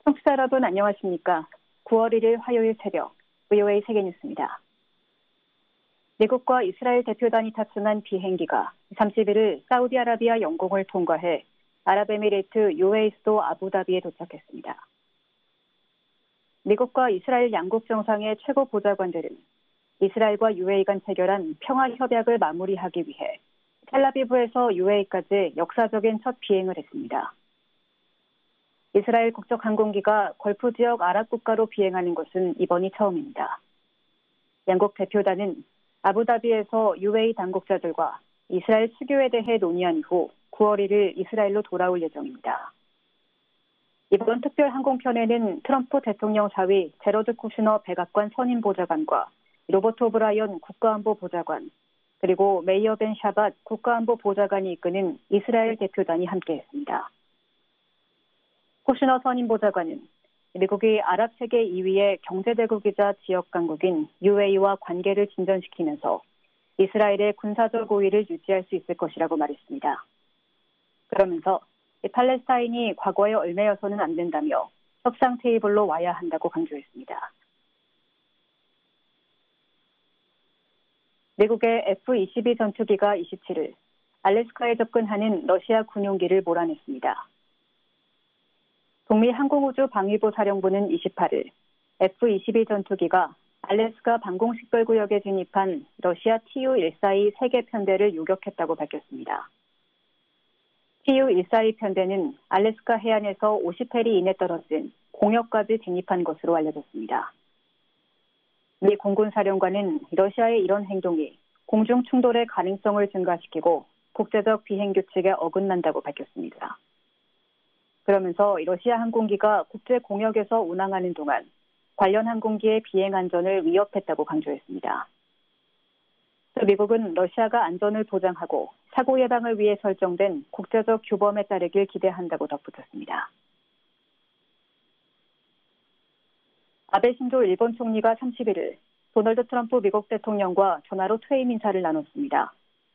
청취자 여러분 안녕하십니까? 9월 1일 화요일 새벽 VOA 세계뉴스입니다. 미국과 이스라엘 대표단이 탑승한 비행기가 31일 사우디아라비아 영공을 통과해 아랍에미레이트 UAE 수도 아부다비에 도착했습니다. 미국과 이스라엘 양국 정상의 최고 보좌관들은 이스라엘과 UAE 간 체결한 평화 협약을 마무리하기 위해 텔아비브에서 UAE까지 역사적인 첫 비행을 했습니다. 이스라엘 국적 항공기가 걸프 지역 아랍 국가로 비행하는 것은 이번이 처음입니다. 양국 대표단은 아부다비에서 UAE 당국자들과 이스라엘 수교에 대해 논의한 후 9월 1일 이스라엘로 돌아올 예정입니다. 이번 특별 항공편에는 트럼프 대통령 사위 제러드 쿠슈너 백악관 선임 보좌관과 로버트 오브라이언 국가안보 보좌관, 그리고 메이어 벤 샤밧 국가안보 보좌관이 이끄는 이스라엘 대표단이 함께했습니다. 쿠슈너 선임 보좌관은 미국이 아랍 세계 2위의 경제대국이자 지역 강국인 UAE와 관계를 진전시키면서 이스라엘의 군사적 우위를 유지할 수 있을 것이라고 말했습니다. 그러면서 팔레스타인이 과거에 얽매여서는 안 된다며 협상 테이블로 와야 한다고 강조했습니다. 미국의 F-22 전투기가 27일 알래스카에 접근하는 러시아 군용기를 몰아냈습니다. 북미 항공우주방위부 사령부는 28일 F-22 전투기가 알래스카 방공식별구역에 진입한 러시아 Tu-142 3개 편대를 요격했다고 밝혔습니다. Tu-142 편대는 알래스카 해안에서 50해리 이내 떨어진 공역까지 진입한 것으로 알려졌습니다. 미 공군사령관은 러시아의 이런 행동이 공중 충돌의 가능성을 증가시키고 국제적 비행규칙에 어긋난다고 밝혔습니다. 그러면서 러시아 항공기가 국제 공역에서 운항하는 동안 관련 항공기의 비행 안전을 위협했다고 강조했습니다. 또 미국은 러시아가 안전을 보장하고 사고 예방을 위해 설정된 국제적 규범에 따르길 기대한다고 덧붙였습니다. 아베 신조 일본 총리가 31일 도널드 트럼프 미국 대통령과 전화로 퇴임 인사를 나눴습니다.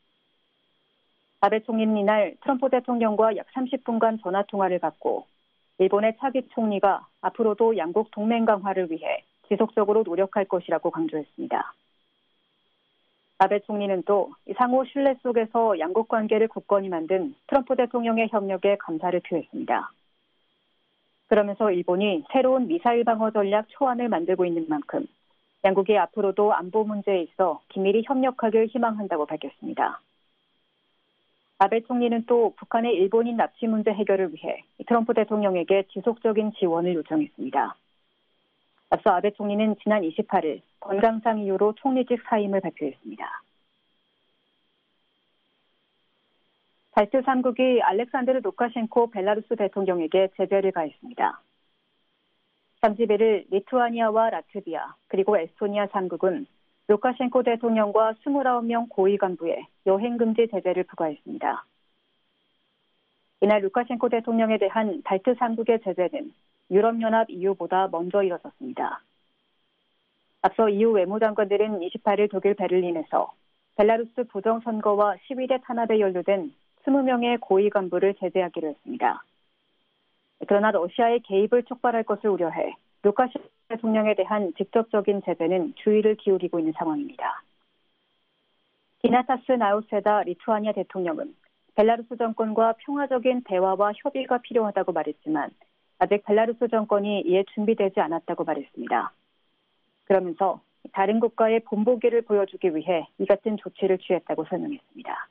아베 총리는 이날 트럼프 대통령과 약 30분간 전화통화를 갖고 일본의 차기 총리가 앞으로도 양국 동맹 강화를 위해 지속적으로 노력할 것이라고 강조했습니다. 아베 총리는 또 상호 신뢰 속에서 양국 관계를 굳건히 만든 트럼프 대통령의 협력에 감사를 표했습니다. 그러면서 일본이 새로운 미사일 방어 전략 초안을 만들고 있는 만큼 양국이 앞으로도 안보 문제에 있어 긴밀히 협력하길 희망한다고 밝혔습니다. 아베 총리는 또 북한의 일본인 납치 문제 해결을 위해 트럼프 대통령에게 지속적인 지원을 요청했습니다. 앞서 아베 총리는 지난 28일 건강상 이유로 총리직 사임을 발표했습니다. 발트 3국이 알렉산드르 루카셴코 벨라루스 대통령에게 제재를 가했습니다. 31일 리투아니아와 라트비아 그리고 에스토니아 3국은 루카셴코 대통령과 29명 고위 간부에 여행금지 제재를 부과했습니다. 이날 루카셴코 대통령에 대한 발트 3국의 제재는 유럽연합 EU보다 먼저 이뤄졌습니다. 앞서 EU 외무장관들은 28일 독일 베를린에서 벨라루스 부정선거와 시위대 탄압에 연루된 20명의 고위 간부를 제재하기로 했습니다. 그러나 러시아의 개입을 촉발할 것을 우려해 루카셴코 대통령에 대한 직접적인 제재는 주의를 기울이고 있는 상황입니다. 디나타스 나우세다 리투아니아 대통령은 벨라루스 정권과 평화적인 대화와 협의가 필요하다고 말했지만 아직 벨라루스 정권이 이에 준비되지 않았다고 말했습니다. 그러면서 다른 국가의 본보기를 보여주기 위해 이 같은 조치를 취했다고 설명했습니다.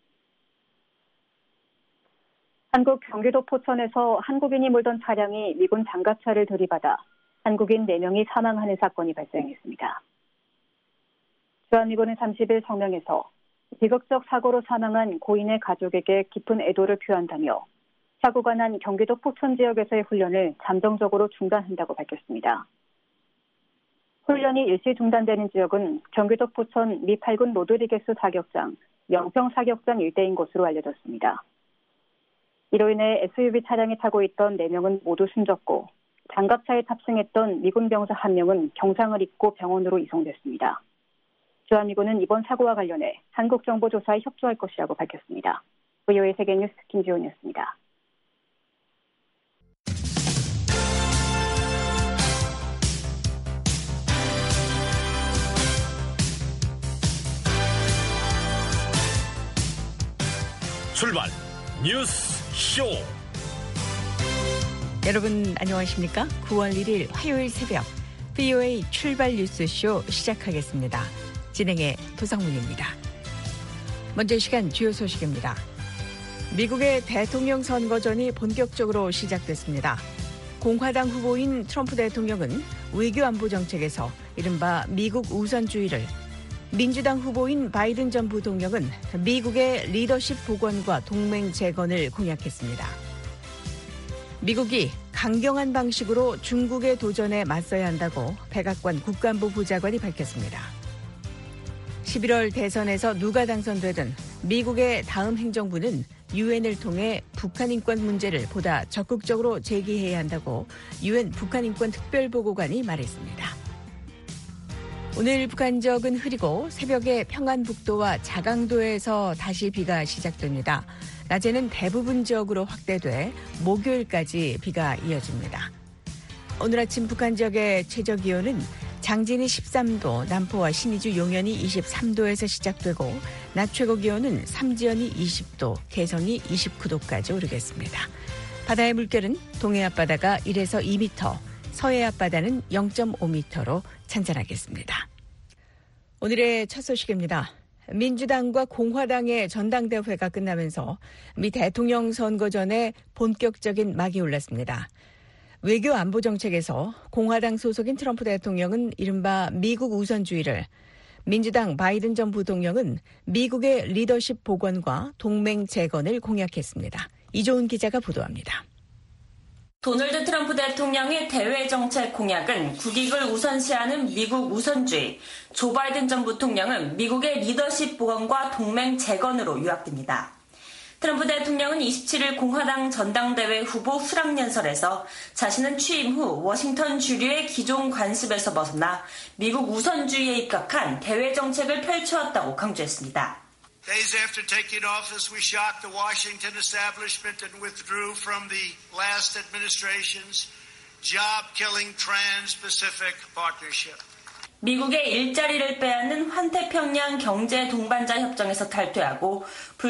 한국 경기도 포천에서 한국인이 몰던 차량이 미군 장갑차를 들이받아 한국인 4명이 사망하는 사건이 발생했습니다. 주한미군은 30일 성명에서 비극적 사고로 사망한 고인의 가족에게 깊은 애도를 표한다며 사고가 난 경기도 포천 지역에서의 훈련을 잠정적으로 중단한다고 밝혔습니다. 훈련이 일시 중단되는 지역은 경기도 포천 미 8군 로드리게스 사격장, 영평 사격장 일대인 것으로 알려졌습니다. 이로 인해 SUV 차량에 타고 있던 4명은 모두 숨졌고 장갑차에 탑승했던 미군 병사 1명은 경상을 입고 병원으로 이송됐습니다. 주한미군은 이번 사고와 관련해 한국정보조사에 협조할 것이라고 밝혔습니다. VOA 세계뉴스 김지훈이었습니다. 출발 뉴스 쇼. 여러분 안녕하십니까? 9월 1일 화요일 새벽 VOA 출발 뉴스 쇼 시작하겠습니다. 진행의 도상문입니다. 먼저 이 시간 주요 소식입니다. 미국의 대통령 선거전이 본격적으로 시작됐습니다. 공화당 후보인 트럼프 대통령은 외교 안보 정책에서 이른바 미국 우선주의를, 민주당 후보인 바이든 전 부통령은 미국의 리더십 복원과 동맹 재건을 공약했습니다. 미국이 강경한 방식으로 중국의 도전에 맞서야 한다고 백악관 국가안보 보좌관이 밝혔습니다. 11월 대선에서 누가 당선되든 미국의 다음 행정부는 유엔을 통해 북한 인권 문제를 보다 적극적으로 제기해야 한다고 유엔 북한인권 특별보고관이 말했습니다. 오늘 북한적은 흐리고 새벽에 평안북도와 자강도에서 다시 비가 시작됩니다. 낮에는 대부분 지역으로 확대돼 목요일까지 비가 이어집니다. 오늘 아침 북한 지역의 최저 기온은 장진이 13도, 남포와 신의주 용현이 23도에서 시작되고 낮 최고 기온은 삼지연이 20도, 개성이 29도까지 오르겠습니다. 바다의 물결은 동해 앞바다가 1에서 2m, 서해 앞바다는 0.5m로 찬찬하겠습니다. 오늘의 첫 소식입니다. 민주당과 공화당의 전당대회가 끝나면서 미 대통령 선거 전에 본격적인 막이 올랐습니다. 외교 안보 정책에서 공화당 소속인 트럼프 대통령은 이른바 미국 우선주의를, 민주당 바이든 전 부통령은 미국의 리더십 복원과 동맹 재건을 공약했습니다. 이조은 기자가 보도합니다. 도널드 트럼프 대통령의 대외 정책 공약은 국익을 우선시하는 미국 우선주의, 조 바이든 전 부통령은 미국의 리더십 복원과 동맹 재건으로 요약됩니다. 트럼프 대통령은 27일 공화당 전당대회 후보 수락연설에서 자신은 취임 후 워싱턴 주류의 기존 관습에서 벗어나 미국 우선주의에 입각한 대외 정책을 펼쳐왔다고 강조했습니다. Days after taking office, we shocked the Washington establishment and withdrew from the last administration's job-killing Trans-Pacific Partnership. 미국의 일자리를 빼앗는 환태평양 경제 동반자 협정에서 탈퇴하고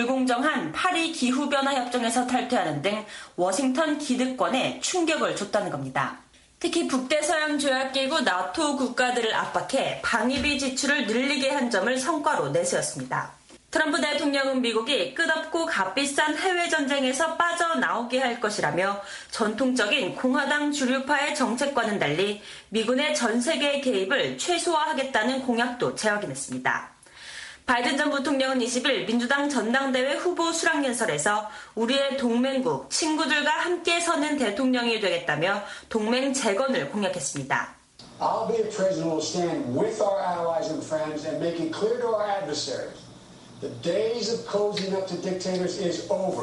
불공정한 파리 기후변화 협정에서 탈퇴하는 등 워싱턴 기득권에 충격을 줬다는 겁니다. 특히 북대서양 조약기구 나토 국가들을 압박해 방위비 지출을 늘리게 한 점을 성과로 내세웠습니다. 트럼프 대통령은 미국이 끝없고 값비싼 해외전쟁에서 빠져나오게 할 것이라며 전통적인 공화당 주류파의 정책과는 달리 미군의 전 세계 개입을 최소화하겠다는 공약도 재확인했습니다. 바이든 전 부통령은 20일 민주당 전당대회 후보 수락연설에서 우리의 동맹국, 친구들과 함께 서는 대통령이 되겠다며 동맹 재건을 공약했습니다. I'll be a president who will stand with our allies and friends and make it clear to our adversaries. The days of cozying up to dictators is over.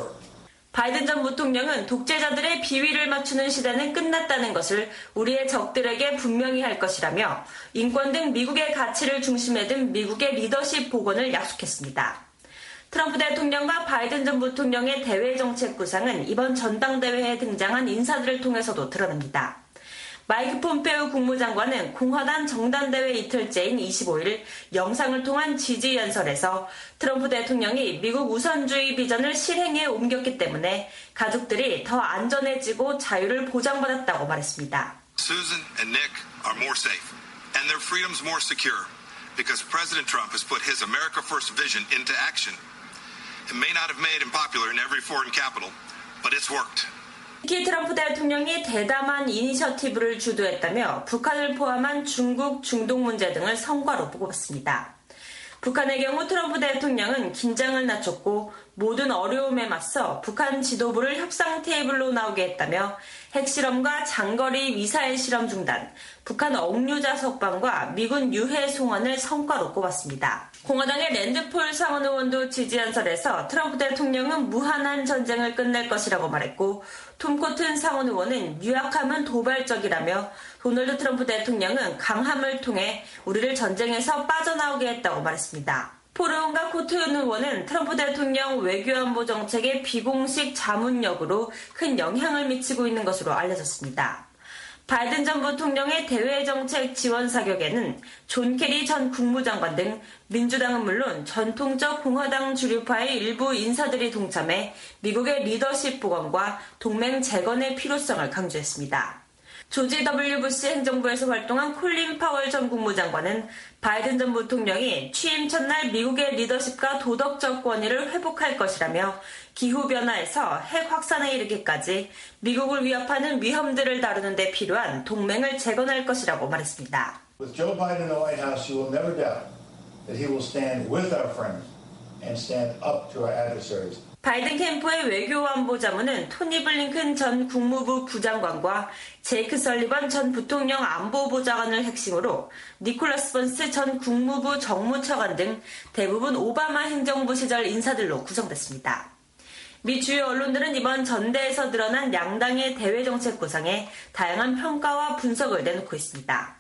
바이든 전 부통령은 독재자들의 비위를 맞추는 시대는 끝났다는 것을 우리의 적들에게 분명히 할 것이라며 인권 등 미국의 가치를 중심에 둔 미국의 리더십 복원을 약속했습니다. 트럼프 대통령과 바이든 전 부통령의 대외 정책 구상은 이번 전당대회에 등장한 인사들을 통해서도 드러납니다. 마이크 폼페오 국무장관은 공화당 정당대회 이틀째인 25일 영상을 통한 지지 연설에서 트럼프 대통령이 미국 우선주의 비전을 실행에 옮겼기 때문에 가족들이 더 안전해지고 자유를 보장받았다고 말했습니다. Susan and Nick are more safe and their freedoms more secure because President Trump has put his America First vision into action. It may not have made him popular in every foreign capital, but it's worked. 특히 트럼프 대통령이 대담한 이니셔티브를 주도했다며 북한을 포함한 중국, 중동 문제 등을 성과로 보고받습니다. 북한의 경우 트럼프 대통령은 긴장을 낮췄고 모든 어려움에 맞서 북한 지도부를 협상 테이블로 나오게 했다며 핵실험과 장거리 미사일 실험 중단, 북한 억류자 석방과 미군 유해 송환을 성과로 꼽았습니다. 공화당의 랜드폴 상원 의원도 지지 연설에서 트럼프 대통령은 무한한 전쟁을 끝낼 것이라고 말했고 톰 코튼 상원 의원은 유약함은 도발적이라며 도널드 트럼프 대통령은 강함을 통해 우리를 전쟁에서 빠져나오게 했다고 말했습니다. 폴 의원과 코튼 의원은 트럼프 대통령 외교안보 정책의 비공식 자문력으로 큰 영향을 미치고 있는 것으로 알려졌습니다. 바이든 전 부통령의 대외정책 지원 사격에는 존 케리 전 국무장관 등 민주당은 물론 전통적 공화당 주류파의 일부 인사들이 동참해 미국의 리더십 복원과 동맹 재건의 필요성을 강조했습니다. 조지 W. 부시 행정부에서 활동한 콜린 파월 전 국무장관은 바이든 전 부통령이 취임 첫날 미국의 리더십과 도덕적 권위를 회복할 것이라며 기후변화에서 핵 확산에 이르기까지 미국을 위협하는 위험들을 다루는 데 필요한 동맹을 재건할 것이라고 말했습니다. With Joe Biden in the White House, you will never doubt that he will stand with our friends and stand up to our adversaries. 바이든 캠프의 외교안보자문은 토니 블링컨 전 국무부 부장관과 제이크 설리번 전 부통령 안보보좌관을 핵심으로 니콜라스 번스 전 국무부 정무차관 등 대부분 오바마 행정부 시절 인사들로 구성됐습니다. 미 주요 언론들은 이번 전대에서 드러난 양당의 대외정책 구상에 다양한 평가와 분석을 내놓고 있습니다.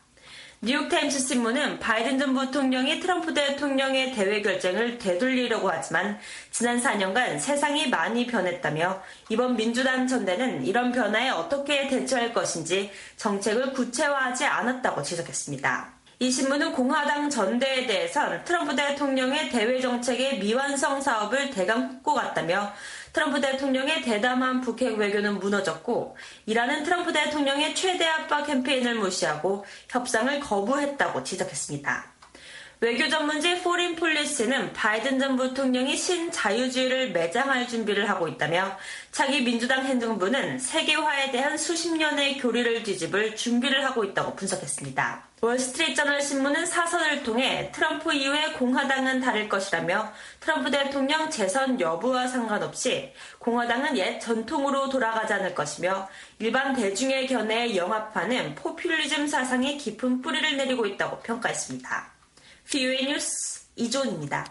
뉴욕타임스 신문은 바이든 전 부통령이 트럼프 대통령의 대외 결정을 되돌리려고 하지만 지난 4년간 세상이 많이 변했다며 이번 민주당 전대는 이런 변화에 어떻게 대처할 것인지 정책을 구체화하지 않았다고 지적했습니다. 이 신문은 공화당 전대에 대해선 트럼프 대통령의 대외 정책의 미완성 사업을 대강 훑고 갔다며 트럼프 대통령의 대담한 북핵 외교는 무너졌고 이라는 트럼프 대통령의 최대 압박 캠페인을 무시하고 협상을 거부했다고 지적했습니다. 외교 전문지 포린 폴리시는 바이든 전 부통령이 신자유주의를 매장할 준비를 하고 있다며 차기 민주당 행정부는 세계화에 대한 수십 년의 교리를 뒤집을 준비를 하고 있다고 분석했습니다. 월스트리트저널 신문은 사설을 통해 트럼프 이후에 공화당은 다를 것이라며 트럼프 대통령 재선 여부와 상관없이 공화당은 옛 전통으로 돌아가지 않을 것이며 일반 대중의 견해에 영합하는 포퓰리즘 사상이 깊은 뿌리를 내리고 있다고 평가했습니다. VOA 뉴스 이조은입니다.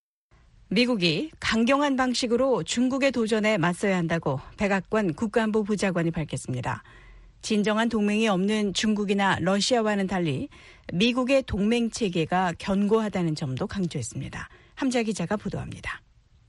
미국이 강경한 방식으로 중국의 도전에 맞서야 한다고 백악관 국가안보 부장관이 밝혔습니다. 진정한 동맹이 없는 중국이나 러시아와는 달리 미국의 동맹 체계가 견고하다는 점도 강조했습니다. 함자 기자가 보도합니다.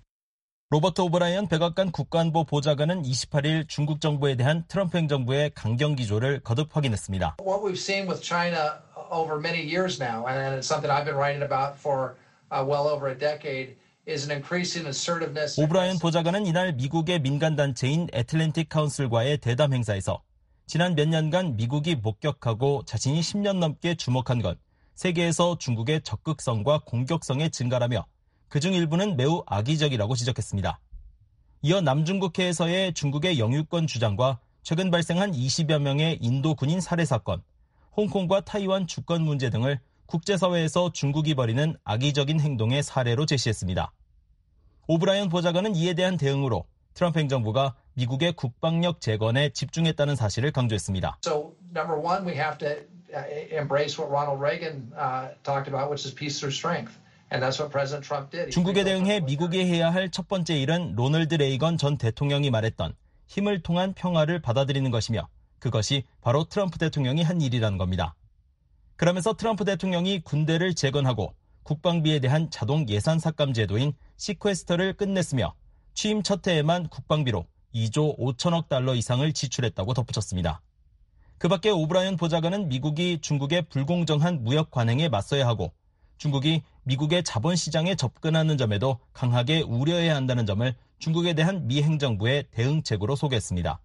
로버트 오브라이언 백악관 국가안보 보좌관은 28일 중국 정부에 대한 트럼프 행정부의 강경 기조를 거듭 확인했습니다. What we've seen with China over many years now, and it's something I've been writing about for well over a decade, is an increasing assertiveness. 오브라이언 보좌관은 이날 미국의 민간단체인 애틀랜틱 카운슬과의 대담 행사에서 지난 몇 년간 미국이 목격하고 자신이 10년 넘게 주목한 건 세계에서 중국의 적극성과 공격성의 증가라며 그중 일부는 매우 악의적이라고 지적했습니다. 이어 남중국해에서의 중국의 영유권 주장과 최근 발생한 20여 명의 인도 군인 살해 사건, 홍콩과 타이완 주권 문제 등을 국제사회에서 중국이 벌이는 악의적인 행동의 사례로 제시했습니다. 오브라이언 보좌관은 이에 대한 대응으로 트럼프 행정부가 미국의 국방력 재건에 집중했다는 사실을 강조했습니다. So, number one, we have to embrace what Ronald Reagan talked about, which is peace through strength. And that's what President Trump did. 중국에 대응해 미국이 해야 할 첫 번째 일은 로널드 레이건 전 대통령이 말했던 힘을 통한 평화를 받아들이는 것이며 그것이 바로 트럼프 대통령이 한 일이라는 겁니다. 그러면서 트럼프 대통령이 군대를 재건하고 국방비에 대한 자동 예산 삭감 제도인 시퀘스터를 끝냈으며 취임 첫 해에만 국방비로 2조 5천억 달러 이상을 지출했다고 덧붙였습니다. 그 밖에 오브라이언 보좌관은 미국이 중국의 불공정한 무역 관행에 맞서야 하고 중국이 미국의 자본시장에 접근하는 점에도 강하게 우려해야 한다는 점을 중국에 대한 미 행정부의 대응책으로 소개했습니다.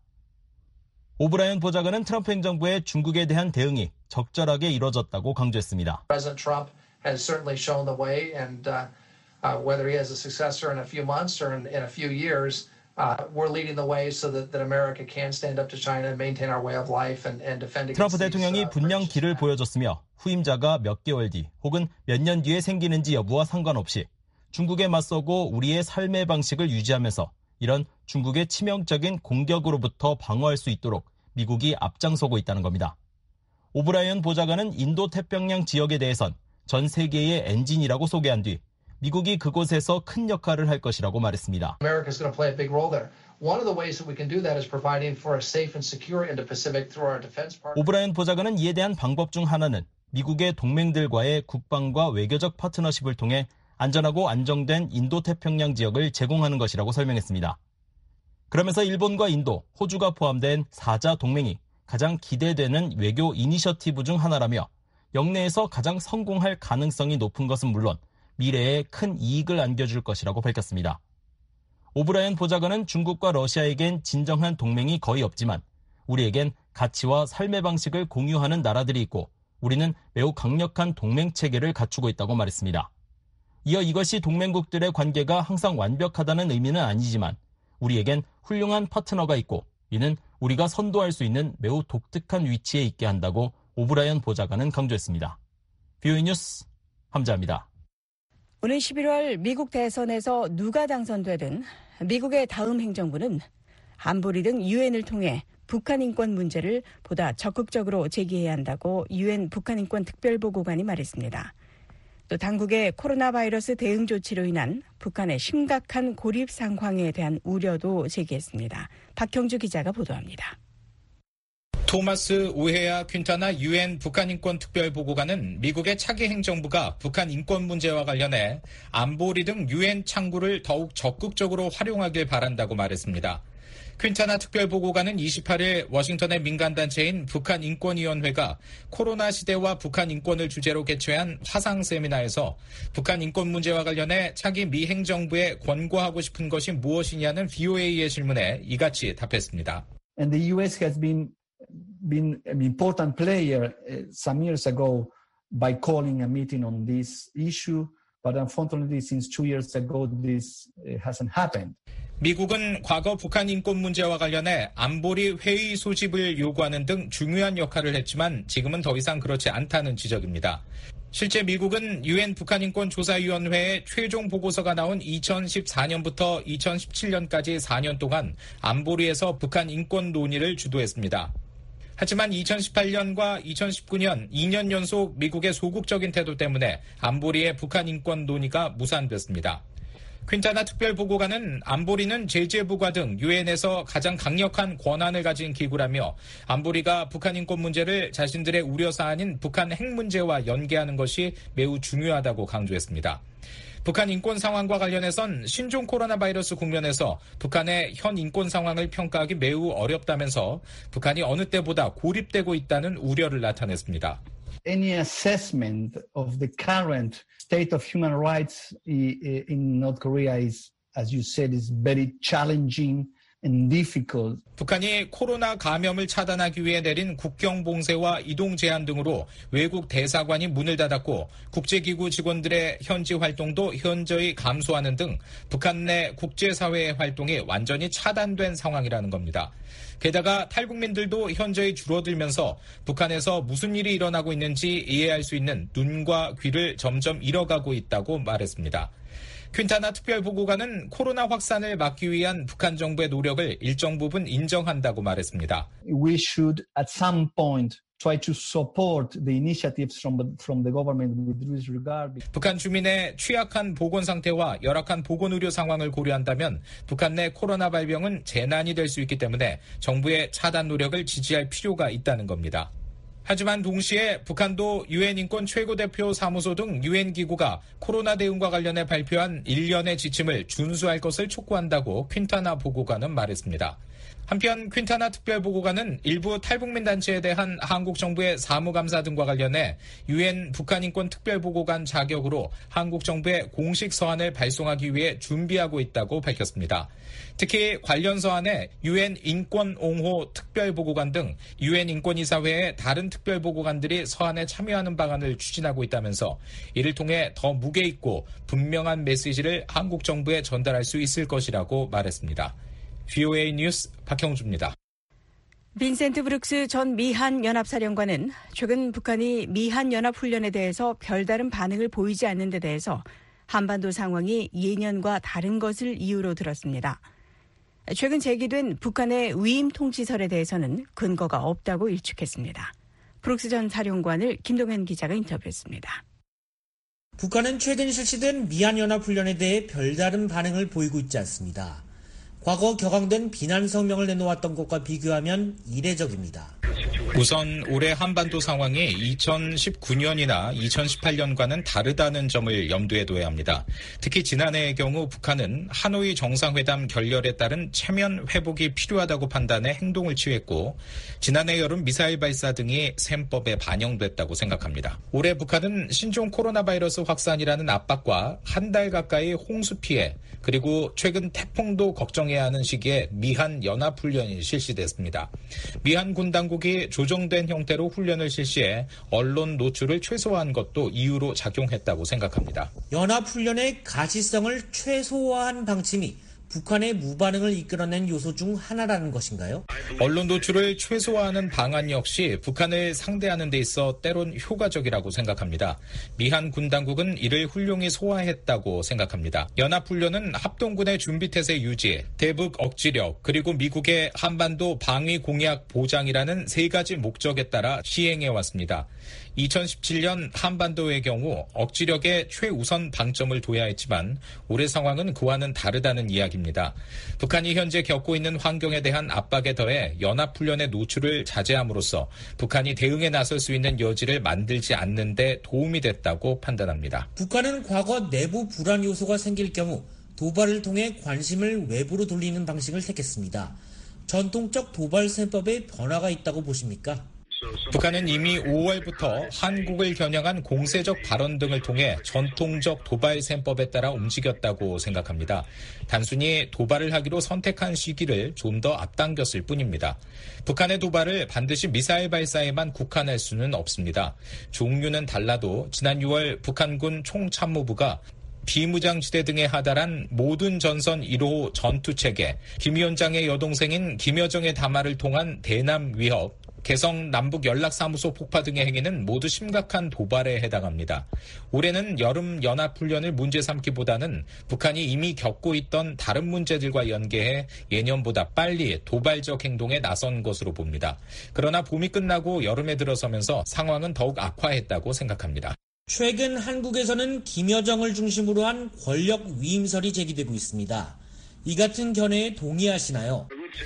오브라이언 보좌관은 트럼프 행정부의 중국에 대한 대응이 적절하게 이뤄졌다고 강조했습니다. President Trump has certainly shown the way, and whether he has a successor in a few months or in a few years, we're leading the way so that America can stand up to China and maintain our way of life and defend against. 트럼프 대통령이 분명 길을 보여줬으며 후임자가 몇 개월 뒤 혹은 몇 년 뒤에 생기는지 여부와 상관없이 중국에 맞서고 우리의 삶의 방식을 유지하면서 이런 중국의 치명적인 공격으로부터 방어할 수 있도록 미국이 앞장서고 있다는 겁니다. 오브라이언 보좌관은 인도 태평양 지역에 대해선 전 세계의 엔진이라고 소개한 뒤 미국이 그곳에서 큰 역할을 할 것이라고 말했습니다. America's going to play a big role there. One of the ways that we can do that is providing for a safe and secure Indo-Pacific through our defense partners. 오브라이언 보좌관은 이에 대한 방법 중 하나는 미국의 동맹들과의 국방과 외교적 파트너십을 통해 안전하고 안정된 인도 태평양 지역을 제공하는 것이라고 설명했습니다. 그러면서 일본과 인도, 호주가 포함된 4자 동맹이 가장 기대되는 외교 이니셔티브 중 하나라며 영내에서 가장 성공할 가능성이 높은 것은 물론 미래에 큰 이익을 안겨줄 것이라고 밝혔습니다. 오브라이언 보좌관은 중국과 러시아에겐 진정한 동맹이 거의 없지만 우리에겐 가치와 삶의 방식을 공유하는 나라들이 있고 우리는 매우 강력한 동맹 체계를 갖추고 있다고 말했습니다. 이어 이것이 동맹국들의 관계가 항상 완벽하다는 의미는 아니지만 우리에겐 훌륭한 파트너가 있고 이는 우리가 선도할 수 있는 매우 독특한 위치에 있게 한다고 오브라이언 보좌관은 강조했습니다. VOA 뉴스 함자입니다. 오는 11월 미국 대선에서 누가 당선되든 미국의 다음 행정부는 안보리 등 유엔을 통해 북한 인권 문제를 보다 적극적으로 제기해야 한다고 유엔 북한 인권 특별보고관이 말했습니다. 또 당국의 코로나 바이러스 대응 조치로 인한 북한의 심각한 고립 상황에 대한 우려도 제기했습니다. 박형주 기자가 보도합니다. 토마스 오헤아 퀸타나 유엔 북한 인권 특별보고관은 미국의 차기 행정부가 북한 인권 문제와 관련해 안보리 등 유엔 창구를 더욱 적극적으로 활용하길 바란다고 말했습니다. 퀸타나 특별보고관은 28일 워싱턴의 민간단체인 북한인권위원회가 코로나 시대와 북한 인권을 주제로 개최한 화상 세미나에서 북한 인권 문제와 관련해 차기 미 행정부에 권고하고 싶은 것이 무엇이냐는 VOA의 질문에 이같이 답했습니다. And the US has been an important player some years ago by calling a meeting on this issue, but unfortunately since 2 years ago this hasn't happened. 미국은 과거 북한 인권 문제와 관련해 안보리 회의 소집을 요구하는 등 중요한 역할을 했지만 지금은 더 이상 그렇지 않다는 지적입니다. 실제 미국은 유엔 북한인권조사위원회의 최종 보고서가 나온 2014년부터 2017년까지 4년 동안 안보리에서 북한 인권 논의를 주도했습니다. 하지만 2018년과 2019년 2년 연속 미국의 소극적인 태도 때문에 안보리의 북한 인권 논의가 무산됐습니다. 퀸타나 특별보고관은 안보리는 제재부가 등 유엔에서 가장 강력한 권한을 가진 기구라며 안보리가 북한 인권 문제를 자신들의 우려사안인 북한 핵 문제와 연계하는 것이 매우 중요하다고 강조했습니다. 북한 인권 상황과 관련해선 신종 코로나 바이러스 국면에서 북한의 현 인권 상황을 평가하기 매우 어렵다면서 북한이 어느 때보다 고립되고 있다는 우려를 나타냈습니다. Any assessment of the current state of human rights in North Korea is, as you said, is very challenging and difficult. 북한이 코로나 감염을 차단하기 위해 내린 국경 봉쇄와 이동 제한 등으로 외국 대사관이 문을 닫았고 국제기구 직원들의 현지 활동도 현저히 감소하는 등 북한 내 국제사회의 활동이 완전히 차단된 상황이라는 겁니다. 게다가 탈북민들도 현저히 줄어들면서 북한에서 무슨 일이 일어나고 있는지 이해할 수 있는 눈과 귀를 점점 잃어가고 있다고 말했습니다. 퀸타나 특별보고관은 코로나 확산을 막기 위한 북한 정부의 노력을 일정 부분 인정한다고 말했습니다. We should at some point try to support the initiatives from the government with this regard. 북한 주민의 취약한 보건 상태와 열악한 보건 의료 상황을 고려한다면 북한 내 코로나 발병은 재난이 될 수 있기 때문에 정부의 차단 노력을 지지할 필요가 있다는 겁니다. 하지만 동시에 북한도 유엔 인권 최고대표 사무소 등 유엔 기구가 코로나 대응과 관련해 발표한 일련의 지침을 준수할 것을 촉구한다고 퀸타나 보고관은 말했습니다. 한편 퀸타나 특별보고관은 일부 탈북민 단체에 대한 한국 정부의 사무감사 등과 관련해 유엔 북한인권 특별보고관 자격으로 한국 정부에 공식 서한을 발송하기 위해 준비하고 있다고 밝혔습니다. 특히 관련 서한에 유엔 인권옹호 특별보고관 등 유엔 인권이사회의 다른 특별보고관들이 서한에 참여하는 방안을 추진하고 있다면서 이를 통해 더 무게 있고 분명한 메시지를 한국 정부에 전달할 수 있을 것이라고 말했습니다. VOA 뉴스 박형주입니다. 빈센트 브룩스 전 미한 연합사령관은 최근 북한이 미한 연합훈련에 대해서 별다른 반응을 보이지 않는 데 대해서 한반도 상황이 예년과 다른 것을 이유로 들었습니다. 최근 제기된 북한의 위임 통치설에 대해서는 근거가 없다고 일축했습니다. 브룩스 전 사령관을 김동현 기자가 인터뷰했습니다. 북한은 최근 실시된 미한연합훈련에 대해 별다른 반응을 보이고 있지 않습니다. 과거 격앙된 비난 성명을 내놓았던 것과 비교하면 이례적입니다. 우선 올해 한반도 상황이 2019년이나 2018년과는 다르다는 점을 염두에 둬야 합니다. 특히 지난해의 경우 북한은 하노이 정상회담 결렬에 따른 체면 회복이 필요하다고 판단해 행동을 취했고 지난해 여름 미사일 발사 등이 셈법에 반영됐다고 생각합니다. 올해 북한은 신종 코로나 바이러스 확산이라는 압박과 한 달 가까이 홍수 피해 그리고 최근 태풍도 걱정해야 하는 시기에 미한 연합훈련이 실시됐습니다. 미한 군 당국이 조정된 형태로 훈련을 실시해 언론 노출을 최소화한 것도 이유로 작용했다고 생각합니다. 연합훈련의 가시성을 최소화한 방침이 북한의 무반응을 이끌어낸 요소 중 하나라는 것인가요? 언론 노출을 최소화하는 방안 역시 북한을 상대하는 데 있어 때론 효과적이라고 생각합니다. 미한 군 당국은 이를 훌륭히 소화했다고 생각합니다. 연합훈련은 합동군의 준비태세 유지, 대북 억지력, 그리고 미국의 한반도 방위 공약 보장이라는 세 가지 목적에 따라 시행해왔습니다. 2017년 한반도의 경우 억지력에 최우선 방점을 둬야 했지만 올해 상황은 그와는 다르다는 이야기입니다. 북한이 현재 겪고 있는 환경에 대한 압박에 더해 연합훈련의 노출을 자제함으로써 북한이 대응에 나설 수 있는 여지를 만들지 않는 데 도움이 됐다고 판단합니다. 북한은 과거 내부 불안 요소가 생길 경우 도발을 통해 관심을 외부로 돌리는 방식을 택했습니다. 전통적 도발 셈법에 변화가 있다고 보십니까? 북한은 이미 5월부터 한국을 겨냥한 공세적 발언 등을 통해 전통적 도발 셈법에 따라 움직였다고 생각합니다. 단순히 도발을 하기로 선택한 시기를 좀 더 앞당겼을 뿐입니다. 북한의 도발을 반드시 미사일 발사에만 국한할 수는 없습니다. 종류는 달라도 지난 6월 북한군 총참모부가 비무장지대 등에 하달한 모든 전선 1호 전투체계, 김 위원장의 여동생인 김여정의 담화를 통한 대남 위협, 개성 남북연락사무소 폭파 등의 행위는 모두 심각한 도발에 해당합니다. 올해는 여름 연합훈련을 문제 삼기보다는 북한이 이미 겪고 있던 다른 문제들과 연계해 예년보다 빨리 도발적 행동에 나선 것으로 봅니다. 그러나 봄이 끝나고 여름에 들어서면서 상황은 더욱 악화했다고 생각합니다. 최근 한국에서는 김여정을 중심으로 한 권력 위임설이 제기되고 있습니다. 이 같은 견해에 동의하시나요?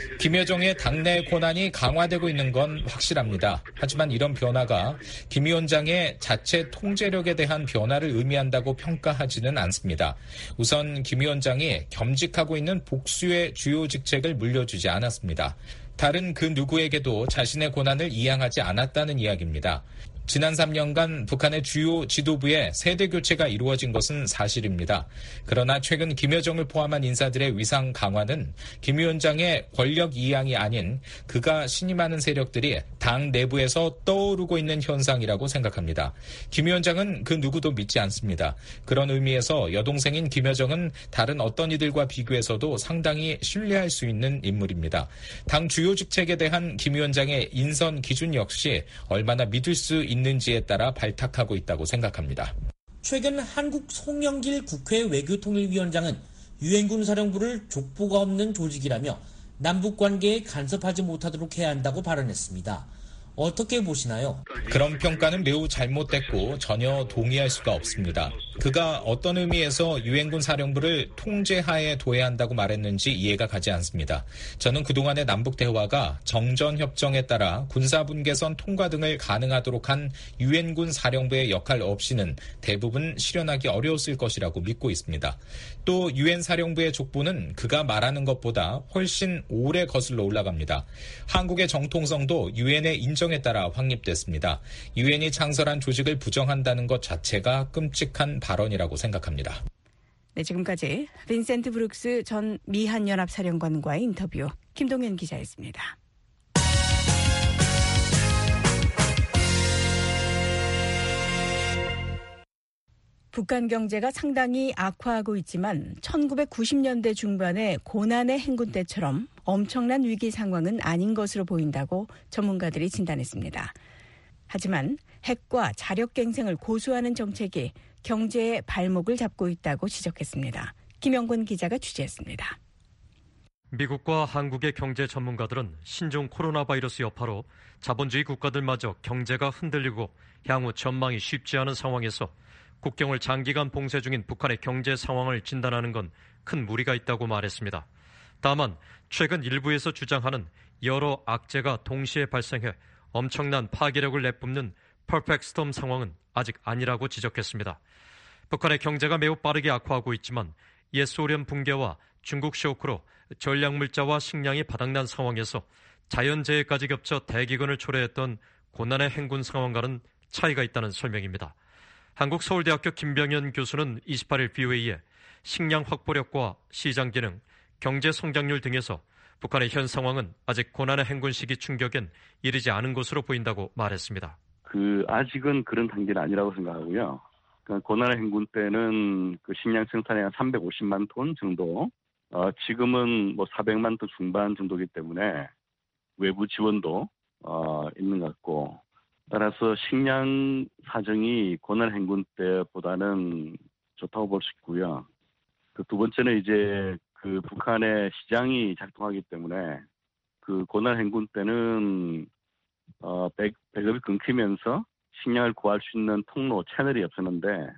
김여정의 당내 권한이 강화되고 있는 건 확실합니다. 하지만 이런 변화가 김 위원장의 자체 통제력에 대한 변화를 의미한다고 평가하지는 않습니다. 우선 김 위원장이 겸직하고 있는 복수의 주요 직책을 물려주지 않았습니다. 다른 그 누구에게도 자신의 권한을 이양하지 않았다는 이야기입니다. 지난 3년간 북한의 주요 지도부의 세대 교체가 이루어진 것은 사실입니다. 그러나 최근 김여정을 포함한 인사들의 위상 강화는 김 위원장의 권력 이양이 아닌 그가 신임하는 세력들이 당 내부에서 떠오르고 있는 현상이라고 생각합니다. 김 위원장은 그 누구도 믿지 않습니다. 그런 의미에서 여동생인 김여정은 다른 어떤 이들과 비교해서도 상당히 신뢰할 수 있는 인물입니다. 당 주요 직책에 대한 김 위원장의 인선 기준 역시 얼마나 믿을 수 있는지에 따라 발탁하고 있다고 생각합니다. 최근 한국 송영길 국회 외교통일위원장은 유엔군 사령부를 족보가 없는 조직이라며 남북관계에 간섭하지 못하도록 해야 한다고 발언했습니다. 어떻게 보시나요? 그런 평가는 매우 잘못됐고 전혀 동의할 수가 없습니다. 그가 어떤 의미에서 유엔군 사령부를 통제하에 둬야 한다고 말했는지 이해가 가지 않습니다. 저는 그동안의 남북 대화가 정전협정에 따라 군사분계선 통과 등을 가능하도록 한 유엔군 사령부의 역할 없이는 대부분 실현하기 어려웠을 것이라고 믿고 있습니다. 또 유엔 사령부의 족보는 그가 말하는 것보다 훨씬 오래 거슬러 올라갑니다. 한국의 정통성도 유엔의 인정에 따라 확립됐습니다. 유엔이 창설한 조직을 부정한다는 것 자체가 끔찍한 발언이라고 생각합니다. 네, 지금까지 빈센트 브룩스 전 미한연합사령관과의 인터뷰 김동현 기자였습니다. 북한 경제가 상당히 악화하고 있지만 1990년대 중반의 고난의 행군 때처럼 엄청난 위기 상황은 아닌 것으로 보인다고 전문가들이 진단했습니다. 하지만 핵과 자력갱생을 고수하는 정책이 경제의 발목을 잡고 있다고 지적했습니다. 김영권 기자가 취재했습니다. 미국과 한국의 경제 전문가들은 신종 코로나 바이러스 여파로 자본주의 국가들마저 경제가 흔들리고 향후 전망이 쉽지 않은 상황에서 국경을 장기간 봉쇄 중인 북한의 경제 상황을 진단하는 건 큰 무리가 있다고 말했습니다. 다만 최근 일부에서 주장하는 여러 악재가 동시에 발생해 엄청난 파괴력을 내뿜는 퍼펙트 스톰 상황은 아직 아니라고 지적했습니다. 북한의 경제가 매우 빠르게 악화하고 있지만 옛 소련 붕괴와 중국 쇼크로 전략물자와 식량이 바닥난 상황에서 자연재해까지 겹쳐 대기근을 초래했던 고난의 행군 상황과는 차이가 있다는 설명입니다. 한국서울대학교 김병현 교수는 28일 BOA에 식량 확보력과 시장 기능, 경제 성장률 등에서 북한의 현 상황은 아직 고난의 행군 시기 충격엔 이르지 않은 것으로 보인다고 말했습니다. 아직은 그런 단계는 아니라고 생각하고요. 고난의 행군 때는 식량 생산량이 한 350만 톤 정도, 지금은 400만 톤 중반 정도이기 때문에 외부 지원도 있는 것 같고, 따라서 식량 사정이 고난 행군 때보다는 좋다고 볼 수 있고요. 두 번째는 이제 북한의 시장이 작동하기 때문에 고난 행군 때는 배급이 끊기면서 식량을 구할 수 있는 통로, 채널이 없었는데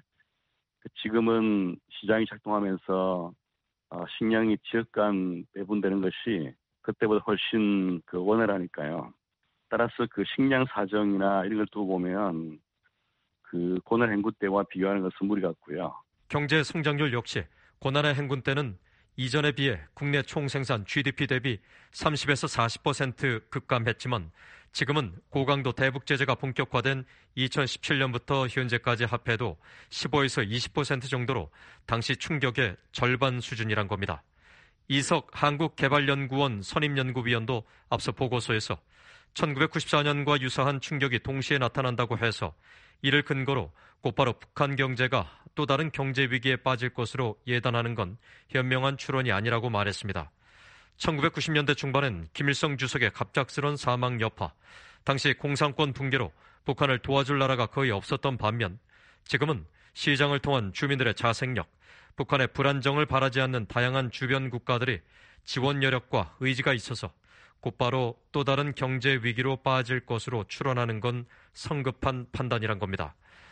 지금은 시장이 작동하면서 식량이 지역 간 배분되는 것이 그때보다 훨씬 원활하니까요. 따라서 식량 사정이나 이런 걸 두고 보면 고난 행군 때와 비교하는 것은 무리 같고요. 경제 성장률 역시 고난의 행군 때는 이전에 비해 국내 총생산 GDP 대비 30에서 40% 급감했지만 지금은 고강도 대북 제재가 본격화된 2017년부터 현재까지 합해도 15에서 20% 정도로 당시 충격의 절반 수준이란 겁니다. 이석 한국개발연구원 선임연구위원도 앞서 보고서에서 1994년과 유사한 충격이 동시에 나타난다고 해서 이를 근거로 곧바로 북한 경제가 또 다른 경제 위기에 빠질 것으로 예단하는 건 현명한 추론이 아니라고 말했습니다. 1990년대 중반엔 김일성 주석의 갑작스런 사망 여파, 당시 공산권 붕괴로 북한을 도와줄 나라가 거의 없었던 반면 지금은 시장을 통한 주민들의 자생력, 북한의 불안정을 바라지 않는 다양한 주변 국가들이 지원 여력과 의지가 있어서 곧바로 또 다른 경제 위기로 빠질 것으로 추론하는 건 성급한 판단이란 겁니다.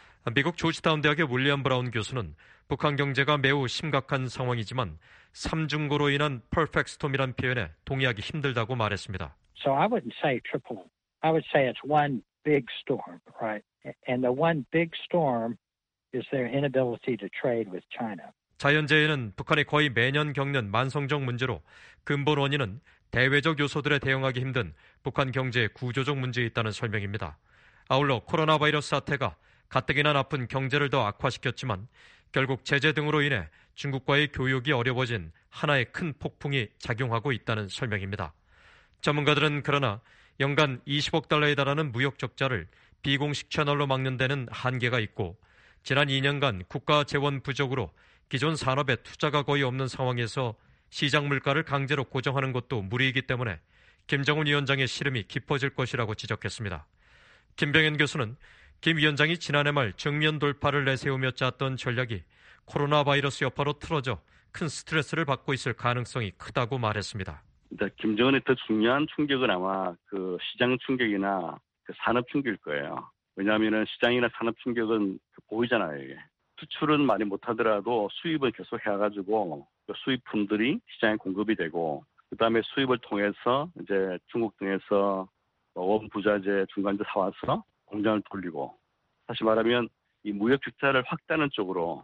미국 조지타운 대학의 윌리엄 브라운 교수는 북한 경제가 매우 심각한 상황이지만 삼중고로 인한 퍼펙트 스톰이란 표현에 동의하기 힘들다고 말했습니다. So I wouldn't say triple. I would say it's one big storm, right? And the one big storm is their inability to trade with China. 자연재해는 북한이 거의 매년 겪는 만성적 문제로 근본 원인은 대외적 요소들에 대응하기 힘든 북한 경제의 구조적 문제에 있다는 설명입니다. 아울러 코로나 바이러스 사태가 가뜩이나 나쁜 경제를 더 악화시켰지만 결국 제재 등으로 인해 중국과의 교역이 어려워진 하나의 큰 폭풍이 작용하고 있다는 설명입니다. 전문가들은 그러나 연간 20억 달러에 달하는 무역 적자를 비공식 채널로 막는 데는 한계가 있고 지난 2년간 국가 재원 부족으로 기존 산업에 투자가 거의 없는 상황에서 시장 물가를 강제로 고정하는 것도 무리이기 때문에 김정은 위원장의 시름이 깊어질 것이라고 지적했습니다. 김병현 교수는 김 위원장이 지난해 말 정면 돌파를 내세우며 짰던 전략이 코로나 바이러스 여파로 틀어져 큰 스트레스를 받고 있을 가능성이 크다고 말했습니다. 김정은의 더 중요한 충격은 아마 시장 충격이나 산업 충격일 거예요. 왜냐하면 시장이나 산업 충격은 보이잖아요. 이게. 수출은 많이 못하더라도 수입을 계속 해가지고 수입품들이 시장에 공급이 되고 그다음에 수입을 통해서 이제 중국 등에서 원부자재, 중간재 사와서 공장을 돌리고 다시 말하면 이 무역 적자를 확대하는 쪽으로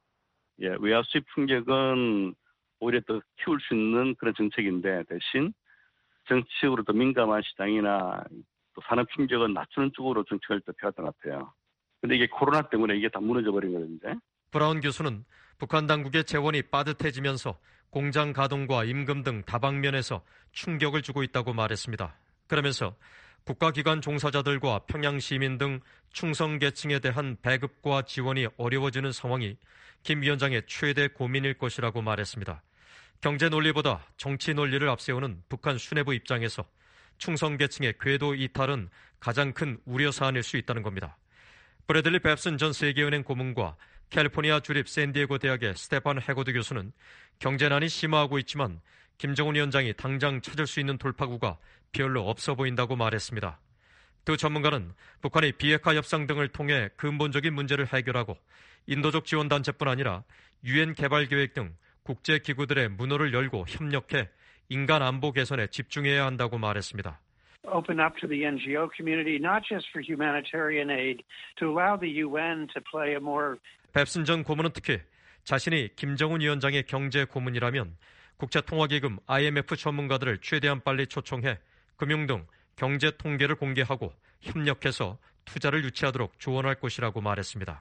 외화 수입 충격은 오히려 더 키울 수 있는 그런 정책인데 대신 정치적으로 더 민감한 시장이나 또 산업 충격은 낮추는 쪽으로 정책을 더 펴왔던 것 같아요. 근데 이게 코로나 때문에 이게 다 무너져 버린 거거든요. 브라운 교수는 북한 당국의 재원이 빠듯해지면서 공장 가동과 임금 등 다방면에서 충격을 주고 있다고 말했습니다. 그러면서 국가기관 종사자들과 평양 시민 등 충성 계층에 대한 배급과 지원이 어려워지는 상황이 김 위원장의 최대 고민일 것이라고 말했습니다. 경제 논리보다 정치 논리를 앞세우는 북한 수뇌부 입장에서 충성 계층의 궤도 이탈은 가장 큰 우려 사안일 수 있다는 겁니다. 브래들리 뱁슨 전 세계은행 고문과 캘리포니아 주립 샌디에고 대학의 스테판 해고드 교수는 경제난이 심화하고 있지만 김정은 위원장이 당장 찾을 수 있는 돌파구가 별로 없어 보인다고 말했습니다. 두 전문가는 북한이 비핵화 협상 등을 통해 근본적인 문제를 해결하고 인도적 지원단체뿐 아니라 유엔 개발계획 등 국제기구들의 문호를 열고 협력해 인간 안보 개선에 집중해야 한다고 말했습니다. open up to the NGO community, not just for humanitarian aid, to allow the UN to play a more. 뱁슨 전 고문은 특히 자신이 김정은 위원장의 경제 고문이라면 국제통화기금 IMF 전문가들을 최대한 빨리 초청해 금융 등 경제 통계를 공개하고 협력해서 투자를 유치하도록 조언할 것이라고 말했습니다.